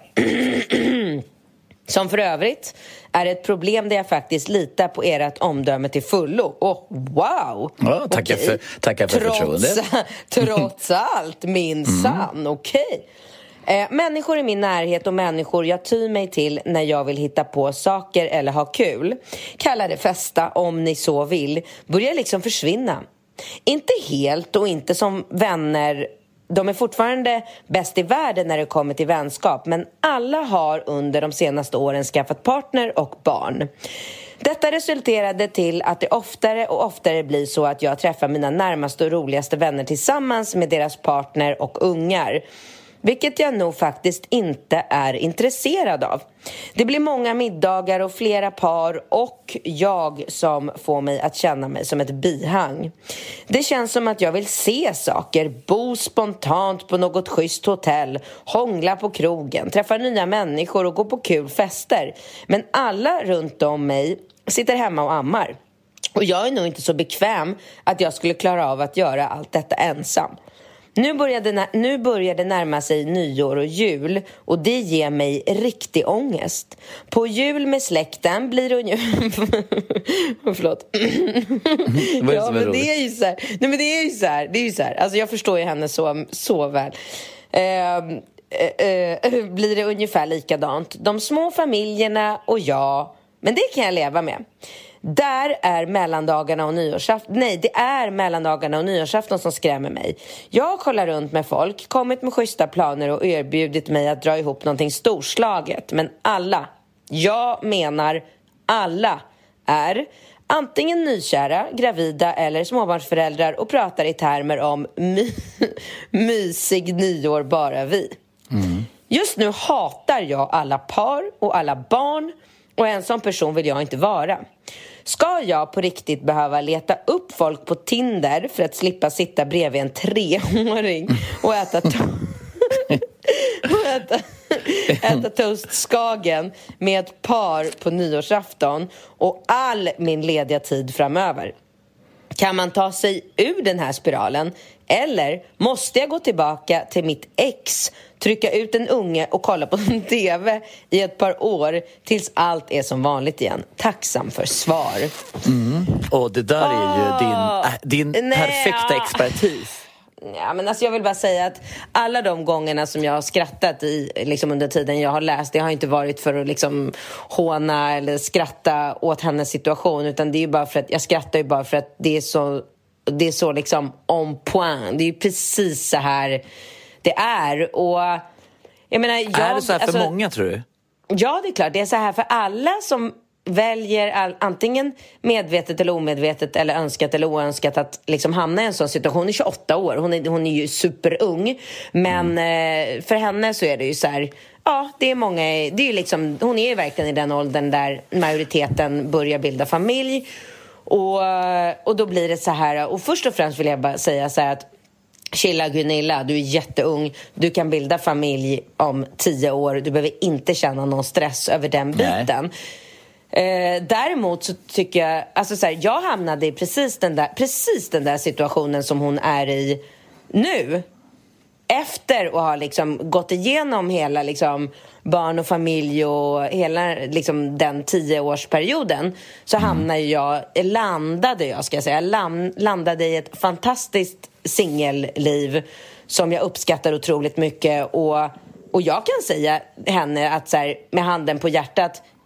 Speaker 1: Som för övrigt är ett problem där jag faktiskt litar på ert omdöme till fullo. Och wow!
Speaker 2: Ja, tackar
Speaker 1: okej.
Speaker 2: för, tackar för
Speaker 1: trots,
Speaker 2: förtroendet.
Speaker 1: Trots allt, minsann. Mm. Okej. Okay. Eh, människor i min närhet och människor jag tyr mig till när jag vill hitta på saker eller ha kul, kalla det festa om ni så vill, börjar liksom försvinna. Inte helt och inte som vänner. De är fortfarande bäst i världen när det kommer till vänskap, men alla har under de senaste åren skaffat partner och barn. Detta resulterade till att det oftare och oftare blir så att jag träffar mina närmaste och roligaste vänner tillsammans med deras partner och ungar. Vilket jag nog faktiskt inte är intresserad av. Det blir många middagar och flera par och jag som får mig att känna mig som ett bihang. Det känns som att jag vill se saker, bo spontant på något schysst hotell, hångla på krogen, träffa nya människor och gå på kul fester. Men alla runt om mig sitter hemma och ammar. Och jag är nog inte så bekväm att jag skulle klara av att göra allt detta ensam. Nu började, nu började närma sig nyår och jul och det ger mig riktig ångest. På jul med släkten blir det ungefär... Förlåt.
Speaker 2: Mm,
Speaker 1: ja, men det är ju så här. Nej, men det är ju så här. Det är ju så här. Alltså jag förstår ju henne så, så väl. Eh, eh, eh, blir det ungefär likadant. De små familjerna och jag. Men det kan jag leva med. Där är mellandagarna och nyårsafton. Nej, det är mellandagarna och nyårsafton som skrämmer mig. Jag kollar runt med folk, kommit med schyssta planer och erbjudit mig att dra ihop någonting storslaget. Men alla, jag menar alla, är antingen nykära, gravida eller småbarnsföräldrar och pratar i termer om my- mysig nyår bara vi. Mm. Just nu hatar jag alla par och alla barn. Och en sån person vill jag inte vara. Ska jag på riktigt behöva leta upp folk på Tinder för att slippa sitta bredvid en treåring och äta, to- och äta, äta toastskagen med ett par på nyårsafton och all min lediga tid framöver? Kan man ta sig ur den här spiralen? Eller måste jag gå tillbaka till mitt ex, trycka ut en unge och kolla på en tv i ett par år tills allt är som vanligt igen? Tacksam för svar.
Speaker 2: Mm. Och det där är ju din, äh, din
Speaker 1: nej,
Speaker 2: perfekta
Speaker 1: ja.
Speaker 2: expertis.
Speaker 1: Ja, men alltså jag vill bara säga att alla de gångerna som jag har skrattat i, liksom under tiden jag har läst, det har inte varit för att liksom håna eller skratta åt hennes situation, utan det är ju bara för att jag skrattar ju bara för att det är så, det är så liksom on point. Det är ju precis så här det är. Och jag menar, jag,
Speaker 2: är det så här för
Speaker 1: alltså,
Speaker 2: många, tror du?
Speaker 1: Ja, det är klart. Det är så här för alla som väljer all, antingen medvetet eller omedvetet eller önskat eller oönskat att liksom hamna i en sån situation. Hon är tjugoåtta år, hon är, hon är ju superung, men mm. eh, för henne så är det ju så här, ja, det är många, det är ju liksom, hon är ju verkligen i den åldern där majoriteten börjar bilda familj och, och då blir det så här. Och först och främst vill jag bara säga så här att chilla Gunilla, du är jätteung, du kan bilda familj om tio år, du behöver inte känna någon stress över den biten. Nej. Eh, däremot så tycker jag, alltså så här, jag hamnade i precis den där, precis den där situationen som hon är i nu. Efter att ha liksom gått igenom hela liksom barn och familj och hela liksom den tioårsperioden, så mm. hamnade jag, landade jag ska jag säga, landade i ett fantastiskt singelliv som jag uppskattar otroligt mycket. Och, och jag kan säga henne att så här, med handen på hjärtat,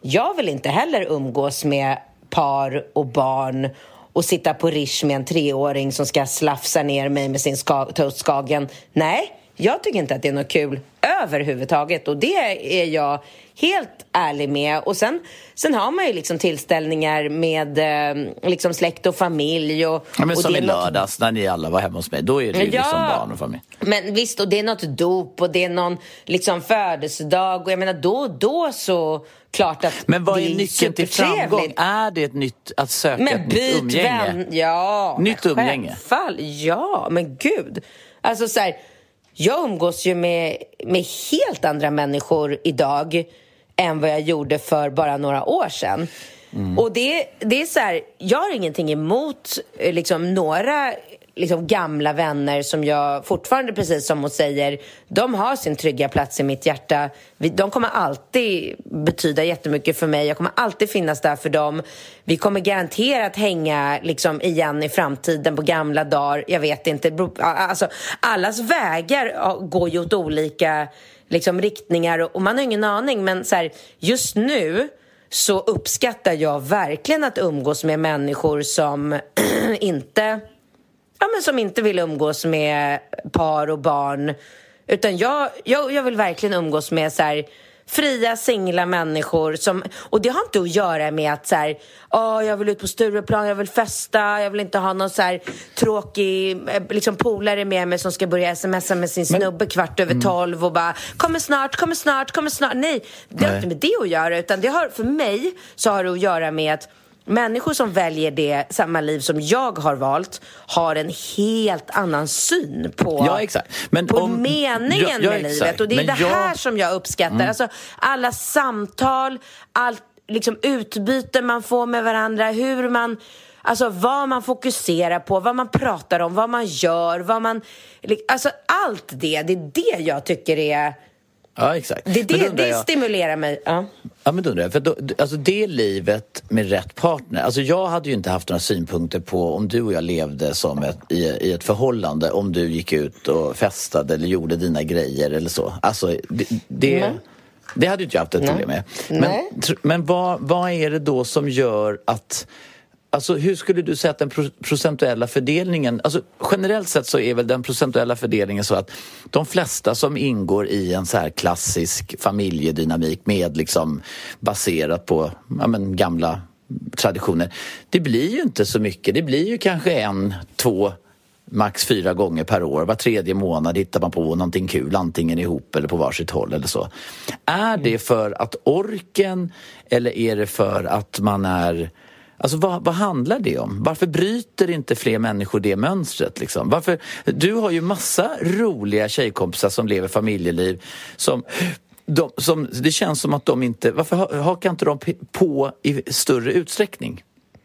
Speaker 1: jag vill inte heller umgås med par och barn och sitta på rish med en treåring som ska slafsa ner mig med sin ska- toastskagen. Nej, jag tycker inte att det är något kul överhuvudtaget, och det är jag helt ärlig med. Och sen, sen har man ju liksom tillställningar med eh, liksom släkt och familj och,
Speaker 2: ja, men
Speaker 1: och
Speaker 2: som
Speaker 1: det
Speaker 2: i
Speaker 1: är
Speaker 2: lördags något... när ni alla var hemma hos mig, då är det ju
Speaker 1: ja,
Speaker 2: liksom barn och familj.
Speaker 1: Men visst, och det är något dop och det är någon liksom födelsedag, och jag menar då och då så klart att
Speaker 2: men vad
Speaker 1: det
Speaker 2: är nyckeln till framgång? Är det ett nytt att söka
Speaker 1: men
Speaker 2: ett nytt umgänge?
Speaker 1: Vän, ja,
Speaker 2: nytt umgänge.
Speaker 1: Fall, ja, men gud. Alltså så här, jag umgås ju med, med helt andra människor idag än vad jag gjorde för bara några år sedan. Mm. Och det, det är så här, jag har ingenting emot liksom några liksom gamla vänner som jag fortfarande, precis som hon säger, de har sin trygga plats i mitt hjärta. De kommer alltid betyda jättemycket för mig. Jag kommer alltid finnas där för dem. Vi kommer garanterat hänga liksom igen i framtiden på gamla dagar. Jag vet inte. Alltså, allas vägar går ju åt olika liksom, riktningar och man har ingen aning. Men så här, just nu så uppskattar jag verkligen att umgås med människor som inte... Ja, men som inte vill umgås med par och barn. Utan jag, jag, jag vill verkligen umgås med så här, fria, singla människor. Som, och det har inte att göra med att så här, oh, jag vill ut på Stureplan, jag vill festa. Jag vill inte ha någon så här tråkig liksom, polare med mig som ska börja smsa med sin snubbe men, kvart över tolv. Och bara, kommer snart, kommer snart, kommer snart. Nej, det har Nej. inte med det att göra. Utan det har, för mig så har det att göra med att människor som väljer det samma liv som jag har valt har en helt annan syn på,
Speaker 2: ja, exakt. Men
Speaker 1: på
Speaker 2: om,
Speaker 1: meningen
Speaker 2: ja, ja,
Speaker 1: med livet. Och det är
Speaker 2: men
Speaker 1: det
Speaker 2: jag...
Speaker 1: här som jag uppskattar. Mm. Alltså, alla samtal, allt liksom, utbyte man får med varandra, hur man... Alltså vad man fokuserar på, vad man pratar om, vad man gör, vad man... Alltså allt det, det är det jag tycker är...
Speaker 2: Ja, exakt.
Speaker 1: Det, det, det
Speaker 2: jag...
Speaker 1: stimulerar mig. Ja,
Speaker 2: ja men då undrar jag, för då, alltså det livet med rätt partner, alltså jag hade ju inte haft några synpunkter på om du och jag levde som ett, i, i ett förhållande, om du gick ut och festade eller gjorde dina grejer eller så. Alltså det, det, mm. det hade ju inte jag haft ett problem med. Men,
Speaker 1: Nej.
Speaker 2: men vad, vad är det då som gör att... Alltså hur skulle du säga att den procentuella fördelningen, alltså generellt sett så är väl den procentuella fördelningen så att de flesta som ingår i en så här klassisk familjedynamik med liksom baserat på ja, men, gamla traditioner, det blir ju inte så mycket, det blir ju kanske en, två, max fyra gånger per år, var tredje månad hittar man på någonting kul, antingen ihop eller på varsitt håll eller så. Är det för att orken eller är det för att man är... Alltså vad, vad handlar det om? Varför bryter inte fler människor det mönstret liksom? Varför, du har ju massa roliga tjejkompisar som lever familjeliv som, de, som det känns som att de inte, varför hakar inte de på i större utsträckning?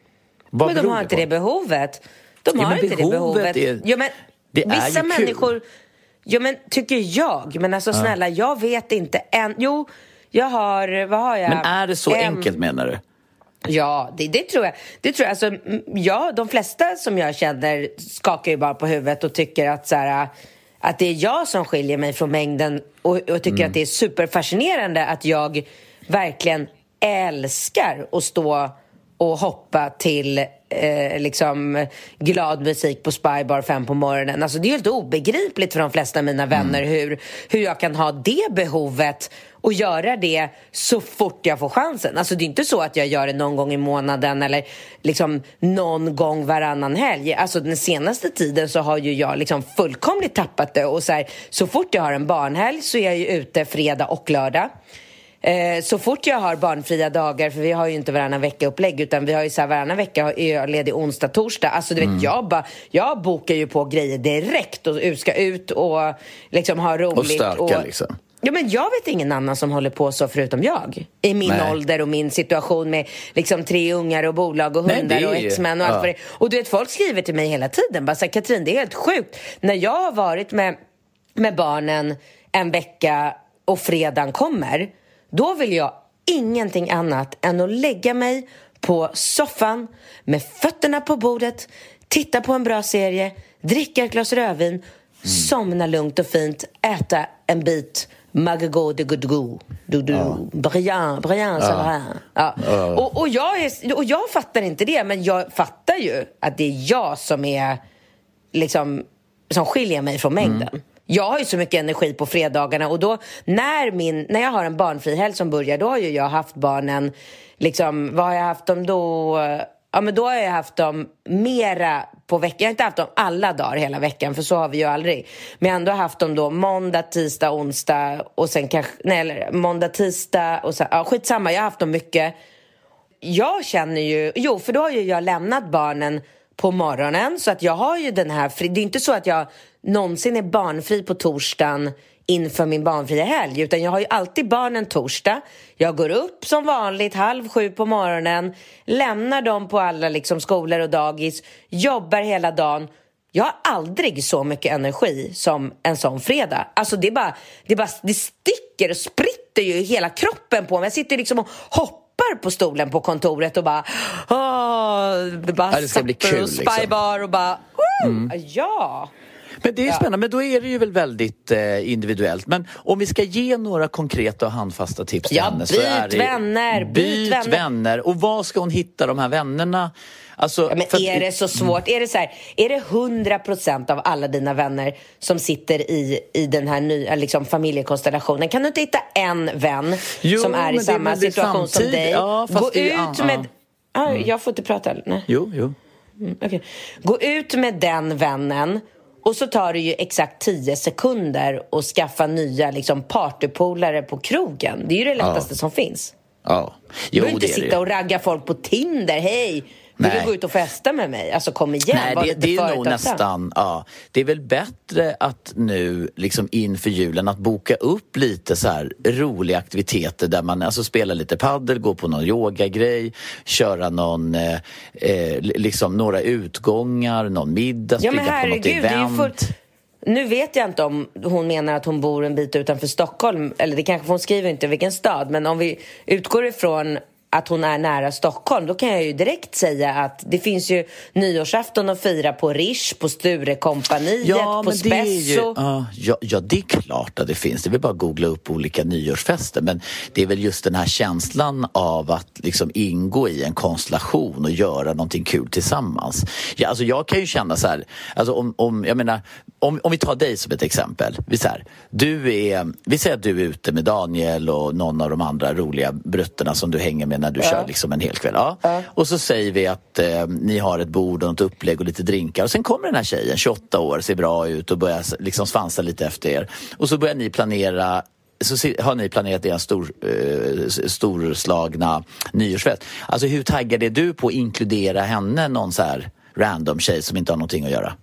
Speaker 2: Vad
Speaker 1: men de har inte det behovet. De
Speaker 2: ja,
Speaker 1: har inte
Speaker 2: behovet
Speaker 1: det behovet.
Speaker 2: Är,
Speaker 1: ja, men
Speaker 2: det
Speaker 1: vissa
Speaker 2: är ju
Speaker 1: människor,
Speaker 2: kul.
Speaker 1: ja men tycker jag, men alltså ja. snälla, jag vet inte än. Jo, jag har, vad har jag?
Speaker 2: Men är det så en, enkelt menar du?
Speaker 1: Ja, det, det tror jag. Det tror jag. Alltså, ja, de flesta som jag känner skakar ju bara på huvudet och tycker att, så här, att det är jag som skiljer mig från mängden och, och tycker mm. att det är superfascinerande att jag verkligen älskar att stå och hoppa till eh, liksom glad musik på Spybar fem på morgonen. Alltså det är helt obegripligt för de flesta av mina vänner mm. hur, hur jag kan ha det behovet och göra det så fort jag får chansen. Alltså det är inte så att jag gör det någon gång i månaden eller liksom någon gång varannan helg. Alltså den senaste tiden så har ju jag liksom fullkomligt tappat det. Och så, här, så fort jag har en barnhelg så är jag ju ute fredag och lördag. Eh, så fort jag har barnfria dagar, för vi har ju inte varannan vecka upplägg utan vi har ju så här varannan vecka är jag ledig onsdag, torsdag. Alltså du vet, mm. jag, ba, jag bokar ju på grejer direkt och ska ut och liksom ha roligt.
Speaker 2: Och stöka och, liksom.
Speaker 1: Ja, men jag vet ingen annan som håller på så förutom jag. I min Nej. ålder och min situation med liksom tre ungar och bolag och hundar Nej, och exmän och allt ja. för det. Och du vet, folk skriver till mig hela tiden. Bara så här, Katrin, det är helt sjukt. När jag har varit med, med barnen en vecka och fredagen kommer, då vill jag ingenting annat än att lägga mig på soffan med fötterna på bordet, titta på en bra serie, dricka ett glas rödvin, mm. somna lugnt och fint, äta en bit Magago de Godgo. Du du. Brian, Brian så här. Ja. Och och jag är, och jag fattar inte det, men jag fattar ju att det är jag som är liksom som skiljer mig från mängden. Mm. Jag har ju så mycket energi på fredagarna, och då när min när jag har en barnfri helg som börjar, då har ju jag haft barnen liksom, vad har jag haft dem då? Ja, men då har jag haft dem mera på veckan. Jag har inte haft dem alla dagar hela veckan, för så har vi ju aldrig. Men jag har ändå haft dem då måndag, tisdag, onsdag och sen kanske, nej, eller måndag, tisdag och sen, ja, skitsamma, jag har haft dem mycket. Jag känner ju, jo, för då har ju jag lämnat barnen på morgonen, så att jag har ju den här fri, det är inte så att jag någonsin är barnfri på torsdagen inför min barnfria helg, utan jag har ju alltid barnen torsdag. Jag går upp som vanligt halv sju på morgonen, lämnar dem på alla liksom skolor och dagis, jobbar hela dagen. Jag har aldrig så mycket energi som en sån fredag. Alltså det är bara, det är bara, det sticker och spritter ju hela kroppen på mig. Jag sitter liksom och hoppar på stolen på kontoret och bara, åh, det bara
Speaker 2: ja, det ska bli kul,
Speaker 1: och spybar liksom. Och bara, mm. ja.
Speaker 2: Men det är spännande,
Speaker 1: ja.
Speaker 2: Men då är det ju väl väldigt eh, individuellt. Men om vi ska ge några konkreta och handfasta tips till
Speaker 1: ja,
Speaker 2: henne,
Speaker 1: byt
Speaker 2: så är det,
Speaker 1: vänner, byt,
Speaker 2: byt vänner. vänner. Och var ska hon hitta de här vännerna? Alltså,
Speaker 1: ja, men
Speaker 2: för
Speaker 1: är
Speaker 2: att,
Speaker 1: det så svårt? Mm. Är det så här, är det hundra procent av alla dina vänner som sitter i, i den här nya liksom, familjekonstellationen? Kan du inte hitta en vän jo, som är i samma situation som dig?
Speaker 2: Ja,
Speaker 1: Gå
Speaker 2: det,
Speaker 1: ut
Speaker 2: ja,
Speaker 1: med...
Speaker 2: ja.
Speaker 1: Ah, jag får inte prata, nej.
Speaker 2: Jo, jo.
Speaker 1: Mm, okay. Gå ut med den vännen, och så tar det ju exakt tio sekunder att skaffa nya liksom, partypolare på krogen. Det är ju det lättaste ja. som finns.
Speaker 2: Ja. Jo,
Speaker 1: du vill inte
Speaker 2: det
Speaker 1: sitta och ragga folk på Tinder. Hej, vill du gå ut och festa med mig? Alltså kom igen.
Speaker 2: Nej, det, det är nog nästan, ja. Det är väl bättre att nu liksom inför julen att boka upp lite så här roliga aktiviteter där man alltså spelar lite paddel, gå på någon yogagrej, köra någon eh, eh, liksom några utgångar, någon middag,
Speaker 1: ja,
Speaker 2: springa på något event.
Speaker 1: För... Nu vet jag inte om hon menar att hon bor en bit utanför Stockholm, eller det kanske hon skriver inte vilken stad, men om vi utgår ifrån att hon är nära Stockholm, då kan jag ju direkt säga att det finns ju nyårsafton att fira på Rish, på Sturekompaniet,
Speaker 2: ja,
Speaker 1: på
Speaker 2: men
Speaker 1: Spesso.
Speaker 2: Det är ju, uh, ja, ja, det är klart att det finns. Det vill bara googla upp olika nyårsfester, men det är väl just den här känslan av att liksom ingå i en konstellation och göra någonting kul tillsammans. Ja, alltså jag kan ju känna så här, alltså om, om jag menar, om, om vi tar dig som ett exempel. Vi, så här, du är, vi säger att du är ute med Daniel och någon av de andra roliga brutterna som du hänger med när du ja. kör liksom en hel kväll. Ja. Ja. Och så säger vi att eh, ni har ett bord och ett upplägg och lite drinkar. Och sen kommer den här tjejen, tjugoåtta år, ser bra ut och börjar liksom svansa lite efter er. Och så börjar ni planera, så har ni planerat en stor, eh, storslagna nyårsfest. Alltså hur taggad är du på att inkludera henne, någon så här random tjej som inte har någonting att göra?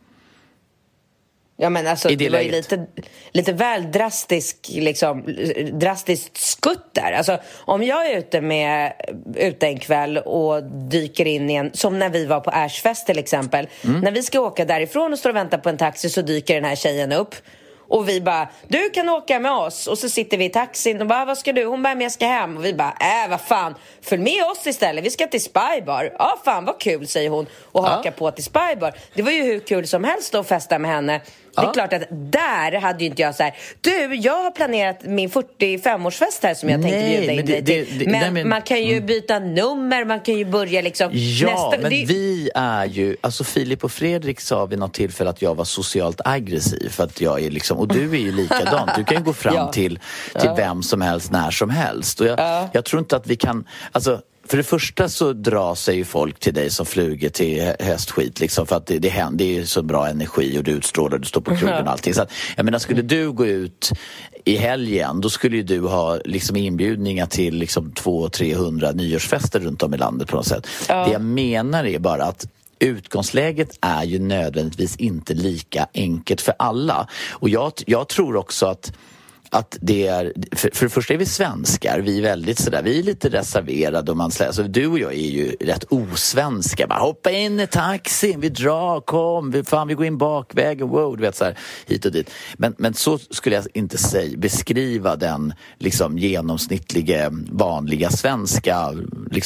Speaker 1: Ja, men alltså, det, det var ju lite, lite väl drastisk, liksom, drastiskt skutt där. Alltså, om jag är ute, med, ute en kväll och dyker in i en, som när vi var på Ashfest till exempel. Mm. När vi ska åka därifrån och står och väntar på en taxi, så dyker den här tjejen upp. Och vi bara, du kan åka med oss. Och så sitter vi i taxin och bara, vad ska du? Hon bara, men jag ska hem. Och vi bara, äh vad fan, följ med oss istället, vi ska till Spybar. Ja fan vad kul, säger hon. Och ja. hakar på till Spybar. Det var ju hur kul som helst att festa med henne. Det är ja. klart att där hade ju inte jag så här, du, jag har planerat min fyrtiofem-årsfest här som jag nej, tänkte bjuda in dig till. Men, nej, men man kan ju byta nummer, man kan ju börja liksom
Speaker 2: ja,
Speaker 1: nästa...
Speaker 2: men
Speaker 1: det...
Speaker 2: vi är ju, alltså Filip och Fredrik sa vid något tillfälle att jag var socialt aggressiv, för att jag är liksom, och du är ju likadan. Du kan ju gå fram ja. till, till ja. vem som helst, när som helst. Och jag, ja. jag tror inte att vi kan, alltså för det första så drar sig ju folk till dig som flyger till hästskit liksom, för att det, det händer, det är så bra energi och du utstrålar, du står på krogen och allting. Så att, jag menar, skulle du gå ut i helgen, då skulle ju du ha liksom inbjudningar till liksom två till trehundra nyårsfester runt om i landet på något sätt. Ja. Det jag menar är bara att utgångsläget är ju nödvändigtvis inte lika enkelt för alla. Och jag, jag tror också att att det är, för, för det första är vi svenskar, vi är väldigt sådär, vi är lite reserverade och man släger, så du och jag är ju rätt osvenska, bara hoppa in i taxin, vi drar, kom, vi, fan vi går in bakvägen, wow, du vet såhär, hit och dit. Men, men så skulle jag inte säga, beskriva den liksom genomsnittliga, vanliga svenska liksom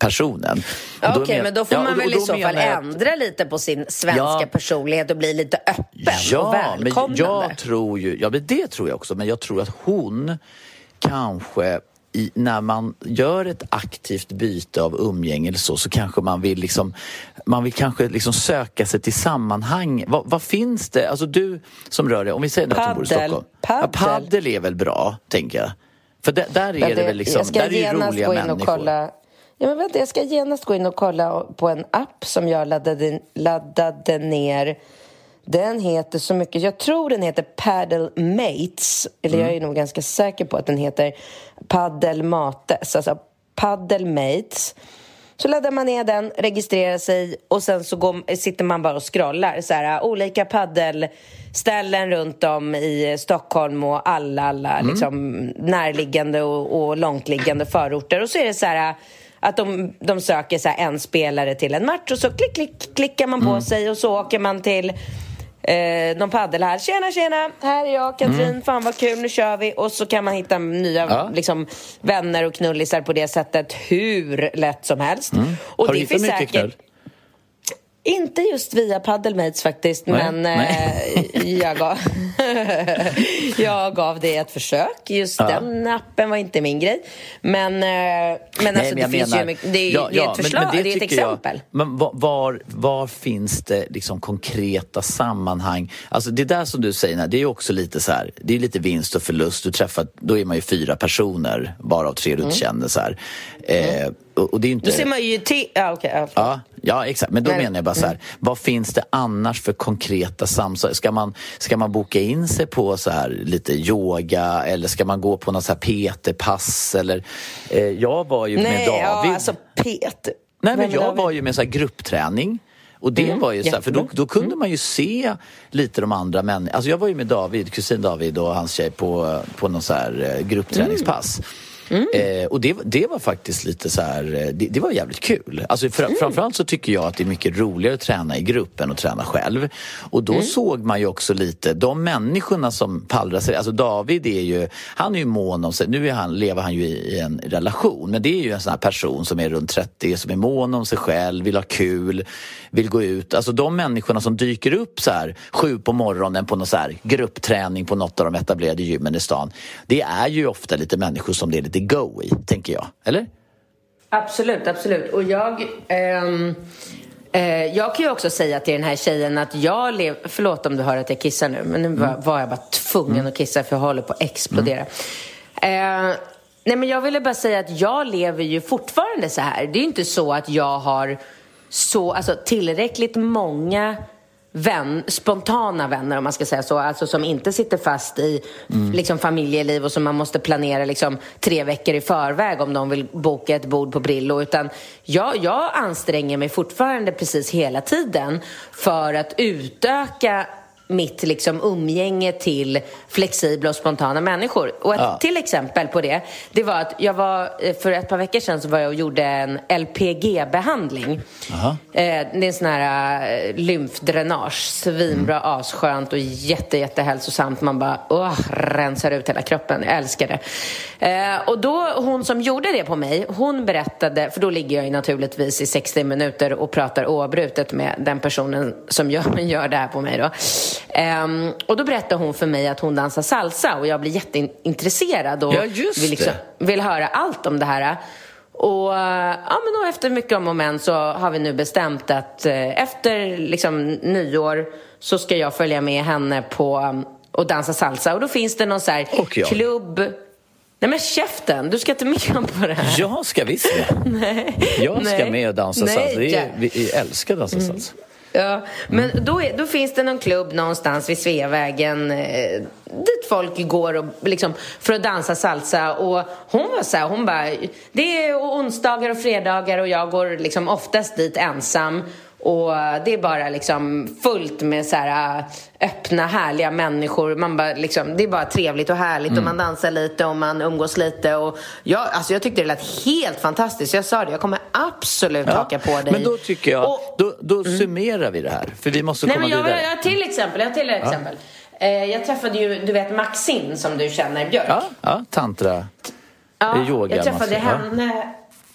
Speaker 2: personen.
Speaker 1: Okej, okay, men då får
Speaker 2: ja,
Speaker 1: man
Speaker 2: och,
Speaker 1: väl
Speaker 2: och
Speaker 1: i så fall ändra lite på sin svenska ja, personlighet och bli lite öppen
Speaker 2: ja,
Speaker 1: och välkomnande.
Speaker 2: Men jag tror ju, ja men det tror jag också, men jag tror att hon kanske I, när man gör ett aktivt byte av umgänge eller så, så kanske man vill liksom, man vill kanske liksom söka sig till sammanhang. Vad, vad finns det? Alltså du som rör dig, om vi säger att du bor i Stockholm.
Speaker 1: Paddel.
Speaker 2: Ja, paddel är väl bra, tänker jag. För där, där är det, det väl liksom, där är det roliga gå in
Speaker 1: och kolla. Ja, men vänta, jag ska genast gå in och kolla på en app som jag laddade, laddade ner. Den heter så mycket, jag tror den heter Paddle Mates. Eller mm. jag är nog ganska säker på att den heter Paddle Mates. Alltså Paddle Mates. Så laddar man ner den, registrerar sig och sen så går, sitter man bara och scrollar. Så här, olika paddelställen runt om i Stockholm och alla, alla mm. liksom, närliggande och, och långtliggande förorter. Och så är det så här att de, de söker så här en spelare till en match och så klick, klick, klickar man på mm. sig och så åker man till eh, någon paddel här. Tjena, tjena, här är jag, Katrin, mm. fan vad kul, nu kör vi. Och så kan man hitta nya
Speaker 2: ja.
Speaker 1: liksom, vänner och knullisar på det sättet hur lätt som helst. Mm. Och
Speaker 2: har
Speaker 1: det
Speaker 2: du hittat mycket
Speaker 1: säkert...
Speaker 2: knull?
Speaker 1: Inte just via Paddlemates faktiskt, nej, men
Speaker 2: nej.
Speaker 1: Eh, jag, gav jag gav det ett försök. Just ja. Den appen var inte min grej. Men, men nej, alltså men det finns menar, ju mycket, det är, ja, det är ett förslag, men, men det, det är ett exempel.
Speaker 2: Jag, men var, var, var finns det liksom konkreta sammanhang? Alltså det där som du säger, det är ju också lite så här, det är lite vinst och förlust. Du träffar, då är man ju fyra personer, bara av tre du inte känner så här. Eh,
Speaker 1: mm.
Speaker 2: och, och det är inte...
Speaker 1: Då ser man ju till... Ja, okay, ja,
Speaker 2: ja, ja, exakt. Men då
Speaker 1: men,
Speaker 2: menar jag bara så här, mm. vad finns det annars för konkreta samtal? Ska man, ska man boka in sig på så här lite yoga eller ska man gå på något så här P T-pass? Eller, eh, jag var ju
Speaker 1: Nej,
Speaker 2: med David...
Speaker 1: Ja, alltså P T.
Speaker 2: Nej, men jag var ju med så här gruppträning. Och det mm, var ju så här, för då, då kunde man ju se lite de andra människorna. Alltså jag var ju med David, kusin David och hans tjej på, på någon så här gruppträningspass. Mm. Mm. Eh, och det, det var faktiskt lite så här, det, det var jävligt kul. Alltså för, mm. framförallt så tycker jag att det är mycket roligare att träna i grupp än att träna själv. Och då mm. såg man ju också lite, de människorna som pallrar sig, alltså David är ju, han är ju mån om sig, nu är han, lever han ju i, i en relation, men det är ju en sån här person som är runt trettio, som är mån om sig själv, vill ha kul, vill gå ut. Alltså de människorna som dyker upp så här sju på morgonen på någon så här gruppträning på något av de etablerade gymmen i stan, det är ju ofta lite människor som det är lite go i, tänker jag, eller?
Speaker 1: Absolut, absolut. Och jag ähm, äh, jag kan ju också säga till den här tjejen att jag lever, förlåt om du hör att jag kissar nu, men nu mm. var, var jag bara tvungen mm. att kissa för jag håller på att explodera. Mm. Äh, nej men jag ville bara säga att jag lever ju fortfarande så här. Det är ju inte så att jag har så, alltså tillräckligt många Vän, spontana vänner om man ska säga så, alltså som inte sitter fast i mm. liksom familjeliv och som man måste planera liksom tre veckor i förväg om de vill boka ett bord på Brillo, utan jag, jag anstränger mig fortfarande precis hela tiden för att utöka mitt liksom umgänge till flexibla och spontana människor. Och ett ja. till exempel på det, det var att jag var, för ett par veckor sedan så var jag och gjorde en L P G-behandling. Uh-huh. Eh, det är en sån här äh, lymfdränage, svinbra, mm. asskönt och jätte, jätte hälsosamt. Man bara, åh, rensar ut hela kroppen. Jag älskar det. Eh, och då, hon som gjorde det på mig, hon berättade, för då ligger jag ju naturligtvis i sextio minuter och pratar oavbrutet med den personen som gör, gör det här på mig då. Um, och då berättade hon för mig att hon dansar salsa och jag blir jätteintresserad och
Speaker 2: ja, just
Speaker 1: vill, liksom, vill höra allt om det här. Och, ja, men då efter mycket om och men så har vi nu bestämt att uh, efter liksom, nyår så ska jag följa med henne på um, och dansa salsa. Och då finns det någon så här klubb. Nej men käften, du ska inte med på det här.
Speaker 2: Jag ska visst med. Nej. Jag ska Nej. med och dansa Nej, salsa. Det är, vi älskar dansa mm. salsa.
Speaker 1: Ja, men mm. då, är, då finns det någon klubb någonstans vid Sveavägen eh, dit folk går och, liksom, för att dansa salsa. Och hon var så här, hon bara, det är onsdagar och fredagar och jag går liksom oftast dit ensam. Och det är bara liksom fullt med så här öppna, härliga människor. Man bara liksom, det är bara trevligt och härligt. Mm. Och man dansar lite och man umgås lite. Och jag, alltså jag tyckte det lät helt fantastiskt. Jag sa det, jag kommer absolut ja, haka på dig.
Speaker 2: Men då tycker jag, och, då, då mm. summerar vi det här. För vi måste komma Nej, men jag, vidare.
Speaker 1: Jag, till exempel, jag till exempel. Ja. Jag träffade ju, du vet, Maxine som du känner, Björk.
Speaker 2: Ja, ja tantra.
Speaker 1: Ja,
Speaker 2: yoga,
Speaker 1: jag träffade
Speaker 2: Maxine.
Speaker 1: henne...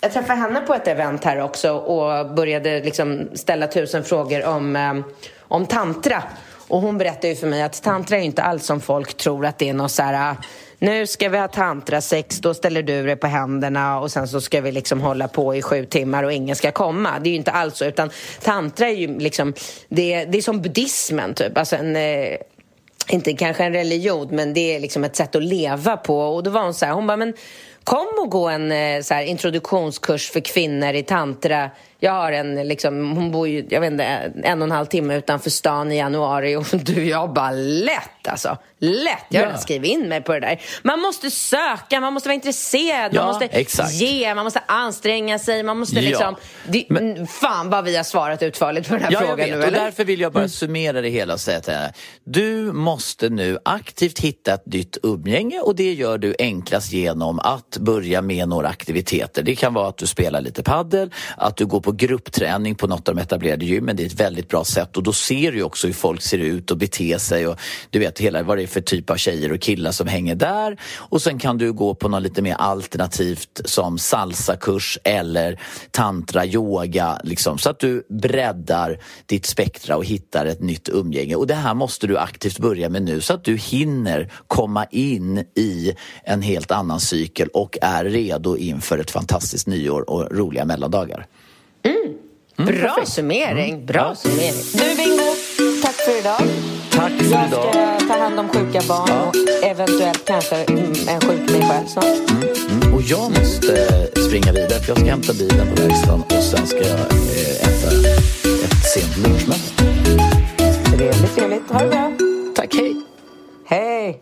Speaker 1: jag träffade henne på ett event här också och började liksom ställa tusen frågor om, eh, om tantra. Och hon berättade ju för mig att tantra är inte alls som folk tror, att det är något så här... Nu ska vi ha tantrasex, då ställer du dig på händerna och sen så ska vi liksom hålla på i sju timmar och ingen ska komma. Det är ju inte alls så, utan tantra är ju liksom, det, det är som buddhismen typ, alltså en... Eh, inte kanske en religion, men det är liksom ett sätt att leva på. Och då var hon så här, hon bara, men kom och gå en så här, introduktionskurs för kvinnor i tantra. Jag har en, liksom, hon bor ju, jag vet inte, en och en halv timme utanför stan i januari. Och du, jag bara, lätt alltså. Lätt, jag har ja. skrivit in mig på det där. Man måste söka, man måste vara intresserad.
Speaker 2: Ja,
Speaker 1: man måste
Speaker 2: exakt.
Speaker 1: ge, man måste anstränga sig. Man måste
Speaker 2: ja.
Speaker 1: liksom, det, men, fan vad vi har svarat utförligt på den här
Speaker 2: ja,
Speaker 1: frågan
Speaker 2: jag vet,
Speaker 1: nu,
Speaker 2: och
Speaker 1: eller?
Speaker 2: därför vill jag bara summera det hela och säga till henne. Du måste nu aktivt hitta ett nytt umgänge, och det gör du enklast genom att börja med några aktiviteter. Det kan vara att du spelar lite paddel, att du går på gruppträning på något av de etablerade gymmen. Det är ett väldigt bra sätt, och då ser du också hur folk ser ut och beter sig, och du vet hela vad det är för typ av tjejer och killar som hänger där. Och sen kan du gå på något lite mer alternativt som salsakurs eller tantra, yoga liksom, så att du breddar ditt spektra och hittar ett nytt umgänge. Och det här måste du aktivt börja med nu, så att du hinner komma in i en helt annan cykel och är redo inför ett fantastiskt nyår och roliga mellandagar.
Speaker 1: Mm.
Speaker 2: Mm,
Speaker 1: bra
Speaker 2: perfekt.
Speaker 1: summering,
Speaker 2: Mm.
Speaker 1: bra
Speaker 2: Ja.
Speaker 1: summering. Du Bingo, tack för idag.
Speaker 2: Tack för
Speaker 1: jag
Speaker 2: idag.
Speaker 1: Jag ska ta hand om sjuka barn ja. och eventuellt kanske en sjuk mig själv snart.
Speaker 2: Mm. Mm. Och jag måste springa vidare, för jag ska hämta bilen på verkstaden och sen ska jag eh, äta ett sent lunchmöte.
Speaker 1: Trevligt, trevligt. Ha det bra.
Speaker 2: Tack, hej.
Speaker 1: Hej.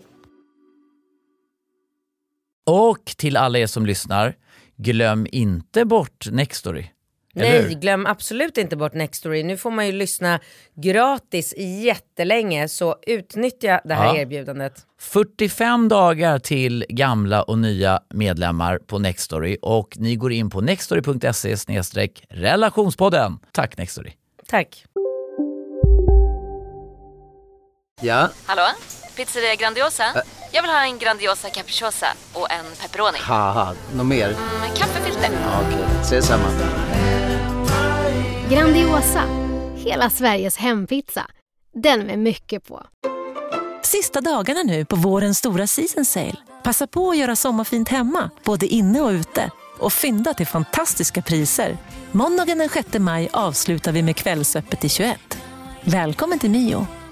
Speaker 2: Och till alla er som lyssnar, glöm inte bort Nextory.
Speaker 1: Nej, glöm absolut inte bort Nextory. Nu får man ju lyssna gratis jättelänge, så utnyttja det här ja. erbjudandet.
Speaker 2: fyrtiofem dagar till gamla och nya medlemmar på Nextory, och ni går in på nextory punkt se slash relationspodden. Tack Nextory.
Speaker 1: Tack.
Speaker 10: Ja.
Speaker 11: Hallå? Pizzeria Grandiosa? Ä- Jag vill ha en Grandiosa capriciosa och en pepperoni.
Speaker 10: Haha, något mer?
Speaker 11: Mm, kaffefilter.
Speaker 10: Ja, okej, okay. Ses samma.
Speaker 12: Grandiosa, hela Sveriges hempizza. Den med mycket på.
Speaker 13: Sista dagarna nu på vårens stora season sale. Passa på att göra sommarfint hemma, både inne och ute. Och fynda till fantastiska priser. Måndagen den sjätte maj avslutar vi med Kvällsöppet i tjugoett. Välkommen till Mio.